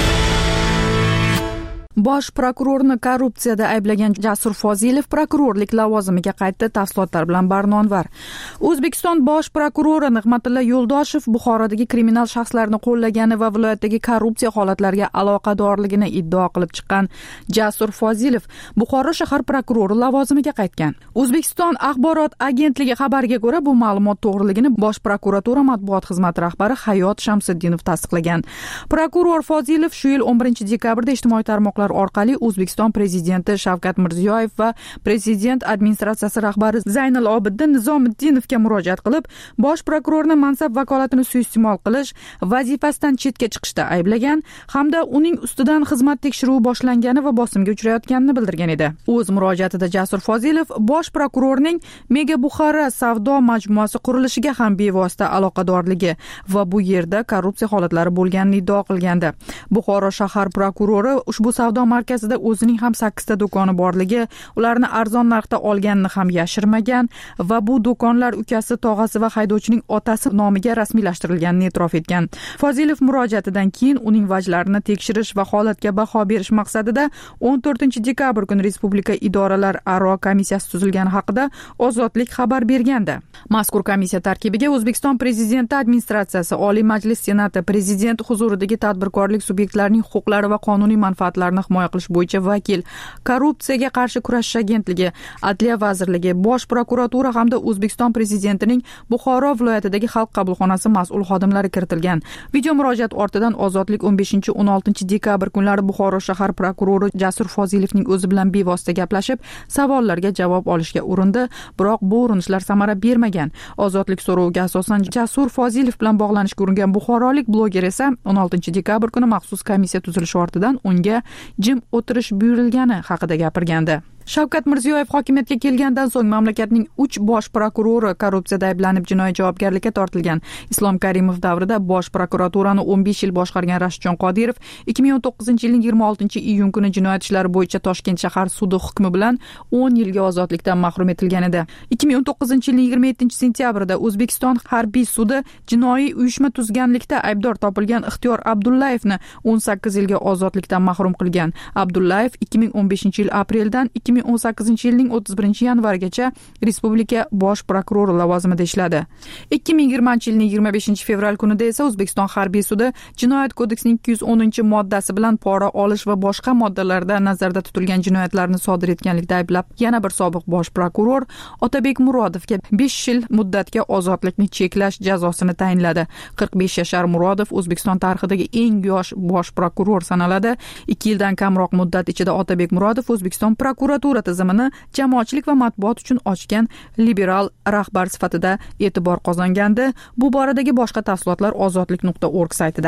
Bosh prokurorni korrupsiyada ayblagan Jasur Fozilov prokurorlik lavozimiga qaytdi. Tafsilotlar bilan Barnonvar. O'zbekiston bosh prokurori Nig'matilla Yo'ldoshev Buxorodagi kriminal shaxslarni qo'llagani va viloyatdagi korrupsiya holatlariga aloqadorligini iddao qilib chiqqan Jasur Fozilov Buxoro shahar prokurori lavozimiga qaytgan. O'zbekiston axborot agentligi xabariga ko'ra, bu ma'lumot to'g'riligini Bosh prokuratura matbuot xizmati rahbari Hayot Shamsiddinov tasdiqlagan. Prokuror Fozilov shu yil o'n birinchi dekabrda ijtimoiy tarmoqlar orqali O'zbekiston prezidenti Shavkat Mirziyoyev va prezident administratsiyasi rahbari Zaynal Obiddin Nizomiddinovga murojaat qilib, bosh prokurorning mansab vakolatini suiiste'mol qilish, vazifasidan chetga chiqishda ayblagan hamda uning ustidan xizmat tekshiruvi boshlangani va bosimga uchrayotganini bildirgan edi. O'z murojaatida Jasur Fozilov bosh prokurorning Mega Buxoro savdo majmuasi qurilishiga ham bevosita aloqadorligi va bu yerda korrupsiya holatlari bo'lganini iddao qilgandi. Buxoro shahar prokurori ushbu savdo markazida o'zining ham sakkizta do'koni borligi, ularni arzon narxda olganini ham yashirmagan va bu do'konlar ukasi, tog'asi va haydovchining otasi nomiga rasmiylashtirilganini e'tirof etgan. Fozilov murojaatidan keyin uning vajlarini tekshirish va holatga baho berish maqsadida o'n to'rtinchi dekabr kuni Respublika idoralar aro komissiyasi tuzilgani haqida Ozodlik xabar bergandi. Mazkur komissiya tarkibiga O'zbekiston prezidenti administratsiyasi, Oliy Majlis Senati, prezident huzuridagi tadbirkorlik subyektlarining huquqlari va qonuniy manfaatlarini himoya qilish bo'yicha vakil, korrupsiyaga qarshi kurashish agentligi, Adliya vazirligi, Bosh prokuratura hamda O'zbekiston prezidentining Buxoro viloyatidagi xalq qabulxonasi mas'ul xodimlari kiritilgan. Video murojaat ortidan Ozodlik o'n beshinchi o'n oltinchi dekabr kunlari Buxoro shahar prokurori Jasur Fozilovning o'zi bilan bevosita gaplashib, savollarga javob olishga urindi, biroq bu urinishlar samara bermagan. Ozodlik so'roviga asosan Jasur Fozilov bilan bog'lanishga uringan buxorolik bloger esa o'n oltinchi dekabr kuni maxsus komissiya tuzilishi ortidan unga jim o'tirish buyurilgani haqida gapirgandi. Shavkat Mirziyoyev hokimiyatga kelgandan so'ng mamlakatning uch bosh prokurori korrupsiyada ayblanib jinoiy javobgarlikka tortilgan. Islom Karimov davrida bosh prokuraturani o'n besh yil boshqargan Rashidjon Qodirov ikki ming o'n to'qqizinchi yilning yigirma oltinchi iyun kuni jinoyat ishlari bo'yicha Toshkent shahar sudi hukmi bilan o'n yilga ozodlikdan mahrum etilgan edi. ikki ming o'n to'qqizinchi yilning yigirma yettinchi sentyabrida O'zbekiston harbiy sudi jinoiy uyushma tuzganlikda aybdor topilgan Ixtiyor Abdullayevni o'n sakkiz yilga ozodlikdan mahrum qilgan. Abdullayev ikki ming o'n beshinchi yil apreldan ikki ming o'n sakkizinchi yilning o'ttiz birinchi yanvarigacha Respublika bosh prokurori lavozimida ishladi. ikki ming yigirmanchi yilning yigirma beshinchi fevral kunida esa O'zbekiston harbiy sudi Jinoyat kodeksining ikki yuz o'ninchi moddasi bilan pora olish va boshqa moddalarda nazarda tutilgan jinoyatlarni sodir etganlikda ayblab, yana bir sobiq bosh prokuror Otabek Murodovga besh yil muddatga ozodlikni cheklash jazosini tayinladi. qirq besh yashar Murodov O'zbekiston tarixidagi eng yosh bosh prokuror sanaladi. ikki yildan kamroq muddat ichida Otabek Murodov O'zbekiston prokuratura tizimini jamoatchilik va matbuot uchun ochgan liberal rahbar sifatida e'tibor qozongandi. Bu boradagi boshqa tafsilotlar ozodlik nuqta org saytida.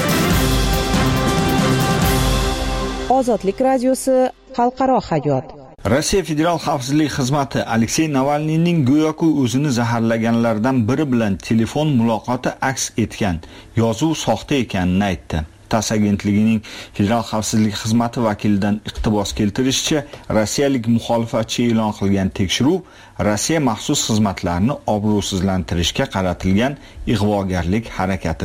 Ozodlik radiosi xalqaro hayot. Rossiya Federal xavfsizlik xizmati Aleksey Navalniyning go'yoki o'zini zaharlaganlardan biri bilan telefon muloqoti aks etgan yozuv soxta ekanini aytdi. TASS agentligining Federal xavfsizlik xizmati vakilidan iqtibos keltirishicha, rossiyalik muxolifatchi e'lon qilgan tekshiruv Rossiya maxsus xizmatlarini obro'sizlantirishga qaratilgan ig'vogarlik harakatidir.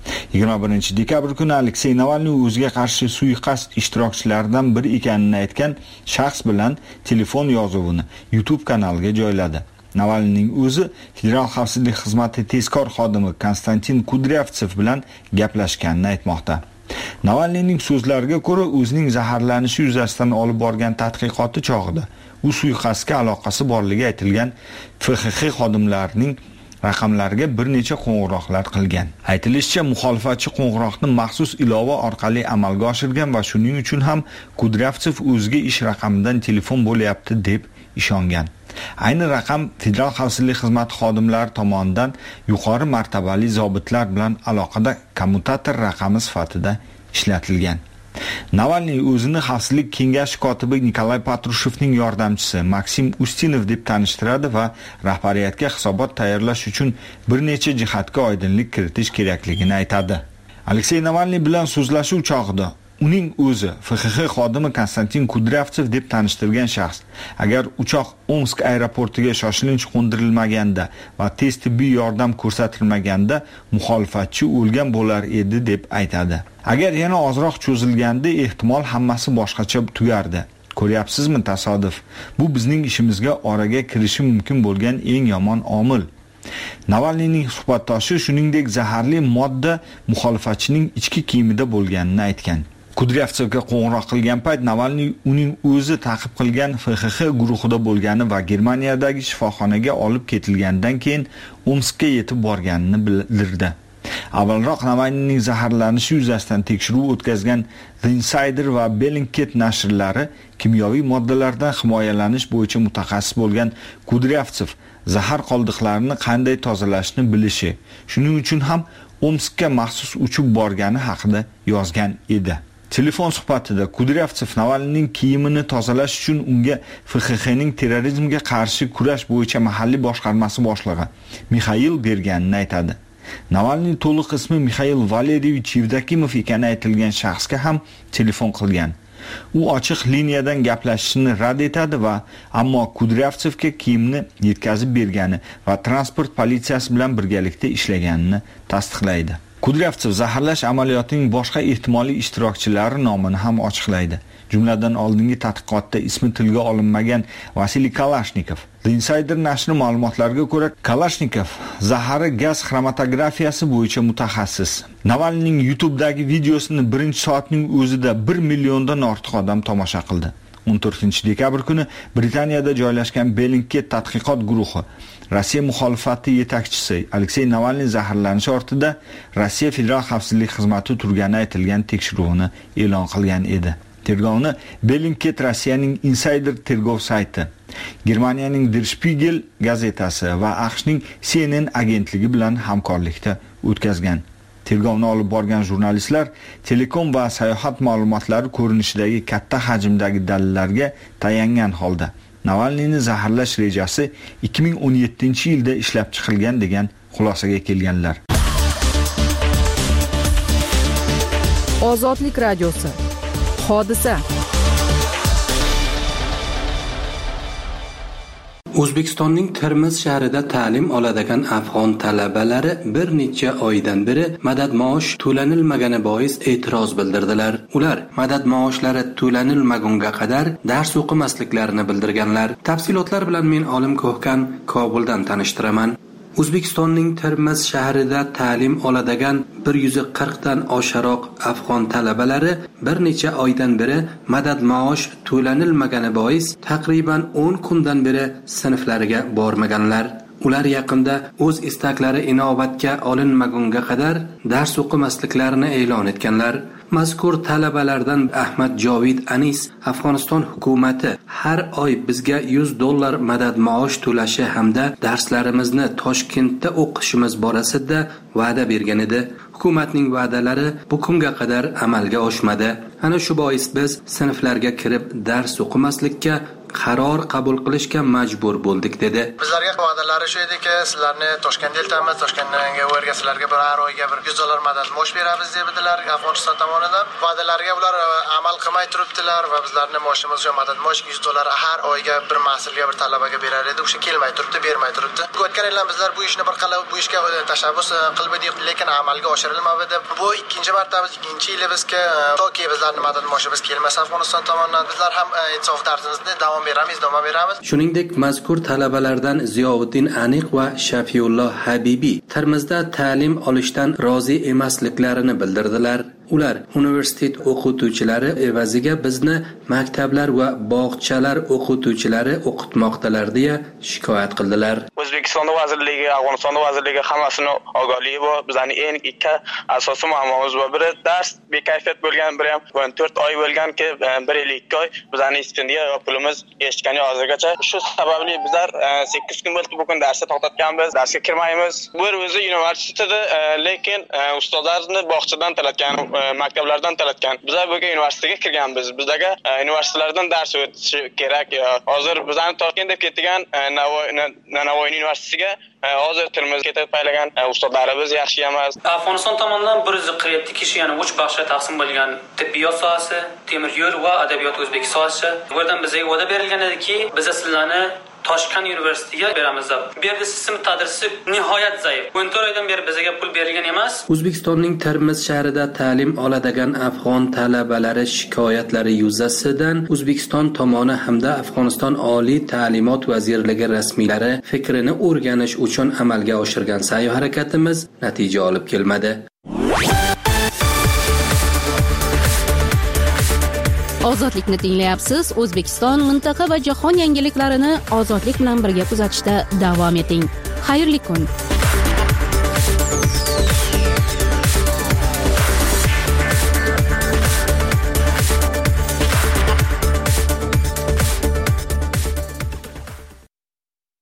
yigirma birinchi dekabr kuni Aleksey Navalniy o'ziga qarshi suiqasd ishtirokchilaridan biri ekanini aytgan shaxs bilan telefon yozuvini YouTube kanaliga joyladi. Navalniyning o'zi Federal xavfsizlik xizmati tezkor xodimi Konstantin Kudryavtsev bilan gaplashganini aytmoqda. Navalniyning so'zlariga ko'ra, o'zining zaharlanishi yuzasidan olib borgan tadqiqoti chog'ida u suiqasdga aloqasi borligi aytilgan F X X xodimlarining raqamlariga bir necha qo'ng'iroqlar qilgan. Aytilishicha, muxolifatchi qo'ng'iroqni maxsus ilova orqali amalga oshirgan va shuning uchun ham Kudryavtsev o'ziga ish raqamidan telefon bo'lyapti deb ishongan. Ayni raqam Federal xavfsizlik xizmati xodimlari tomonidan yuqori martabali zobitlar bilan aloqada kommutator raqami sifatida ishlatilgan. Navalniy o'zini xavfsizlik kengashi kotibi Nikolay Patrushevning yordamchisi Maksim Ustinov deb tanishtiradi va rahbariyatga hisobot tayyorlash uchun bir necha jihatga oydinlik kiritish kerakligini aytadi. Aleksey Navalniy bilan so'zlashuv chog'ida uning o'zi F X X xodimi Konstantin Kudryavtsev deb tanishtirgan shaxs agar uchoq Omsk aeroportiga shoshilinch qo'ndirilmaganda va tez tibbiy yordam ko'rsatilmaganda muxolifatchi o'lgan bo'lar edi deb aytadi. Agar yana ozroq cho'zilganda ehtimol hammasi boshqacha tugardi. Ko'ryapsizmi tasodif? Bu bizning ishimizga oraga kirishi mumkin bo'lgan eng yomon omil. Navalniyning suhbatdoshi shuningdek zaharli modda muxolifatchining ichki kiyimida bo'lganini aytgan. Kudryavtsevga qo'ng'iroq qilgan payt Navalniy uning o'zi ta'qib qilgan F X X guruhida bo'lgani va Germaniyadagi shifoxonaga olib ketilgandan keyin Omskka yetib borganini bildirdi. Avvalroq Navalniyning zaharlanishi yuzasidan tekshiruv o'tkazgan The Insider va Bellingcat nashrlari kimyoviy moddalardan himoyalanish bo'yicha mutaxassis bo'lgan Kudryavtsev zahar qoldiqlarini qanday tozalashni bilishi, shuning uchun ham Omskka maxsus uchib borgani haqida yozgan edi. Telefon suhbatida Kudryavtsev Navalniyning kiyimini tozalash uchun unga F X X'ning terrorizmga qarshi kurash bo'yicha mahalliy boshqarmasi boshlig'i Mixail berganini aytadi. Navalniy to'liq ismi Mixail Valeriyevich Yevdokimov ekani aytilgan shaxsga ham telefon qilgan. U ochiq liniyadan gaplashishni rad etadi va ammo Kudryavtsevga kiyimni yetkazib bergani va transport politsiyasi bilan birgalikda ishlaganini tasdiqlaydi. Kudryavtsev zaharlash amaliyotining boshqa ehtimoliy ishtirokchilari nomini ham ochiqlaydi. Jumladan oldingi tadqiqotda ismi tilga olinmagan Vasiliy Kalashnikov. The Insider nashri ma'lumotlariga ko'ra, Kalashnikov zahari gaz xromatografiyasi bo'yicha mutaxassis. Navalniyning YouTube'dagi videosini birinchi soatning o'zida bir milliondan ortiq odam tomosha qildi. o'n to'rtinchi dekabr kuni Britaniyada joylashgan Bellingcat tadqiqot guruhi Rossiya muxolifati yetakchisi Aleksey Navalniy zaharlanishi ortida Rossiya Federal xavfsizlik xizmati turgani aytilgan tekshiruvni e'lon qilgan edi. Tergovni Bellingcat Rossiyaning Insider tergov sayti, Germaniyaning Der Spiegel gazetasi va AQShning C N N agentligi bilan hamkorlikda o'tkazgan. Tergovni olib borgan jurnalistlar telekom va sayohat ma'lumotlari ko'rinishidagi katta hajmdagi dalillarga tayangan holda Navalniyni zaharlash rejasi ikki ming o'n yettinchi yilda ishlab chiqilgan degan xulosaga kelganlar. Ozodlik radiosi. Hodisa. O'zbekistonning Termiz shahrida ta'lim oladigan afg'on talabalari bir necha oydan beri madad maosh to'lanilmagani bois e'tiroz bildirdilar. Ular madad maoshlari to'lanilmagunga qadar dars o'qimasliklarini bildirganlar. Tafsilotlar bilan men Olim Ko'hkan Kobuldan tanishtiraman. O'zbekistonning Termiz shahrida ta'lim oladigan bir yuz qirq dan osharoq afg'on talabalari bir necha oydan beri madad maosh to'lanilmagani bois taqriban o'n kundan beri sinflariga bormaganlar. Ular yaqinda o'z istaklari inobatga olinmagunga qadar dars o'qimasliklarini e'lon etganlar. Mazkur talabalardan Ahmad Jovid Anis Afg'oniston hukumatı har oy bizga yuz dollar madad maosh to'lashi hamda darslarimizni Toshkentda o'qishimiz borasida va'da bergan edi. Hukumatning va'dalari bu kunga qadar amalga oshmadi. Ana shu bois biz sinflarga kirib dars o'qimaslikka qaror qabul qilishga majbur bo'ldik dedi. Bizlarga va'dalari shu ediki, sizlarni Toshkentga eltamiz, Toshkentga o'rga sizlarga bir har oyga bir yuz dollar madad maosh beramiz dedilar Afg'oniston tomonidan. Va'dalarga ular amal qilmay turibdilar va bizlarni maoshimiz jo madad maosh yuz dollar har oyga bir mas'ulga bir talabaga berar edi. O'sha kelmay turibdi, bermay turibdi. O'tgan yillar bizlar bu ishni bir qalab bu ishga tashabbus qilib edik, lekin amalga oshirilmadi. Bu ikkinchi martamiz, ikkinchi yilibizga toki bizlarning madad maoshimiz kelmasa Afg'oniston tomonidan bizlar ham insof darsimizni davom beramiz, davom beramiz. Shuningdek, mazkur talabalardan Ziyovuddin Aniq va Shafiyulloh Habibiy Termizda ta'lim olishdan rozi emasliklarini bildirdilar. Ular universitet o'qituvchilari evaziga bizni maktablar va bog'chalar o'qituvchilari o'qitmoqdalar deya shikoyat qildilar. O'zbekiston vazirligi, Afg'oniston vazirligi hammasini ogohligi bor. Bizning eng ikki asosiy muammomiz bor. Biri dars bekayfiyat bo'lgan, biri ham o'n to'rt oy bo'lganki, bir yil ikki oy bizning stipendiya va pulimiz eshitgani hozirgacha. Shu sababli bizlar sakkiz kun bo'ldi bu kun darsga to'xtatganmiz, darsga kirmaymiz. Bu o'zi universitetda, lekin ustozlarni bog'chadan talatgan, maktablardan talatgan. Bizlar bu universitetiga kirganmiz. Bizdagi universitetlardan dars o'tishi kerak. Hozir bizning Toshkentda ketgan Navoiy universitetiga hozir Termiz ketib paylagan ustozlarimiz yaxshi emas. Afg'oniston tomonidan bir yuz qirq yetti kishi, ya'ni uch baxshiga taqsim bo'lgan tibbiyot sohasi, temir yo'l va adabiyot o'zbek sohasi. Bu yerdan bizga va'da berilgan ediki, biz sizlarni Toshkent universitetiga beramiz deb. Bu yerda sistem tadrisi nihoyat zaif. o'n to'rt oydan beri bizga pul berilgan emas. O'zbekistonning Termiz shahrida ta'lim oladigan afg'on talabalari shikoyatlari yuzasidan O'zbekiston tomoni hamda Afg'oniston Oliy ta'limot vazirligi rasmiylari fikrini o'rganish uchun amalga oshirgan sa'y-harakatimiz natija olib kelmadi. Ozodlikni tinglayapsiz. O'zbekiston, mintaqa va jahon yangiliklarini ozodlik bilan birga kuzatishda davom eting. Xayrli kun.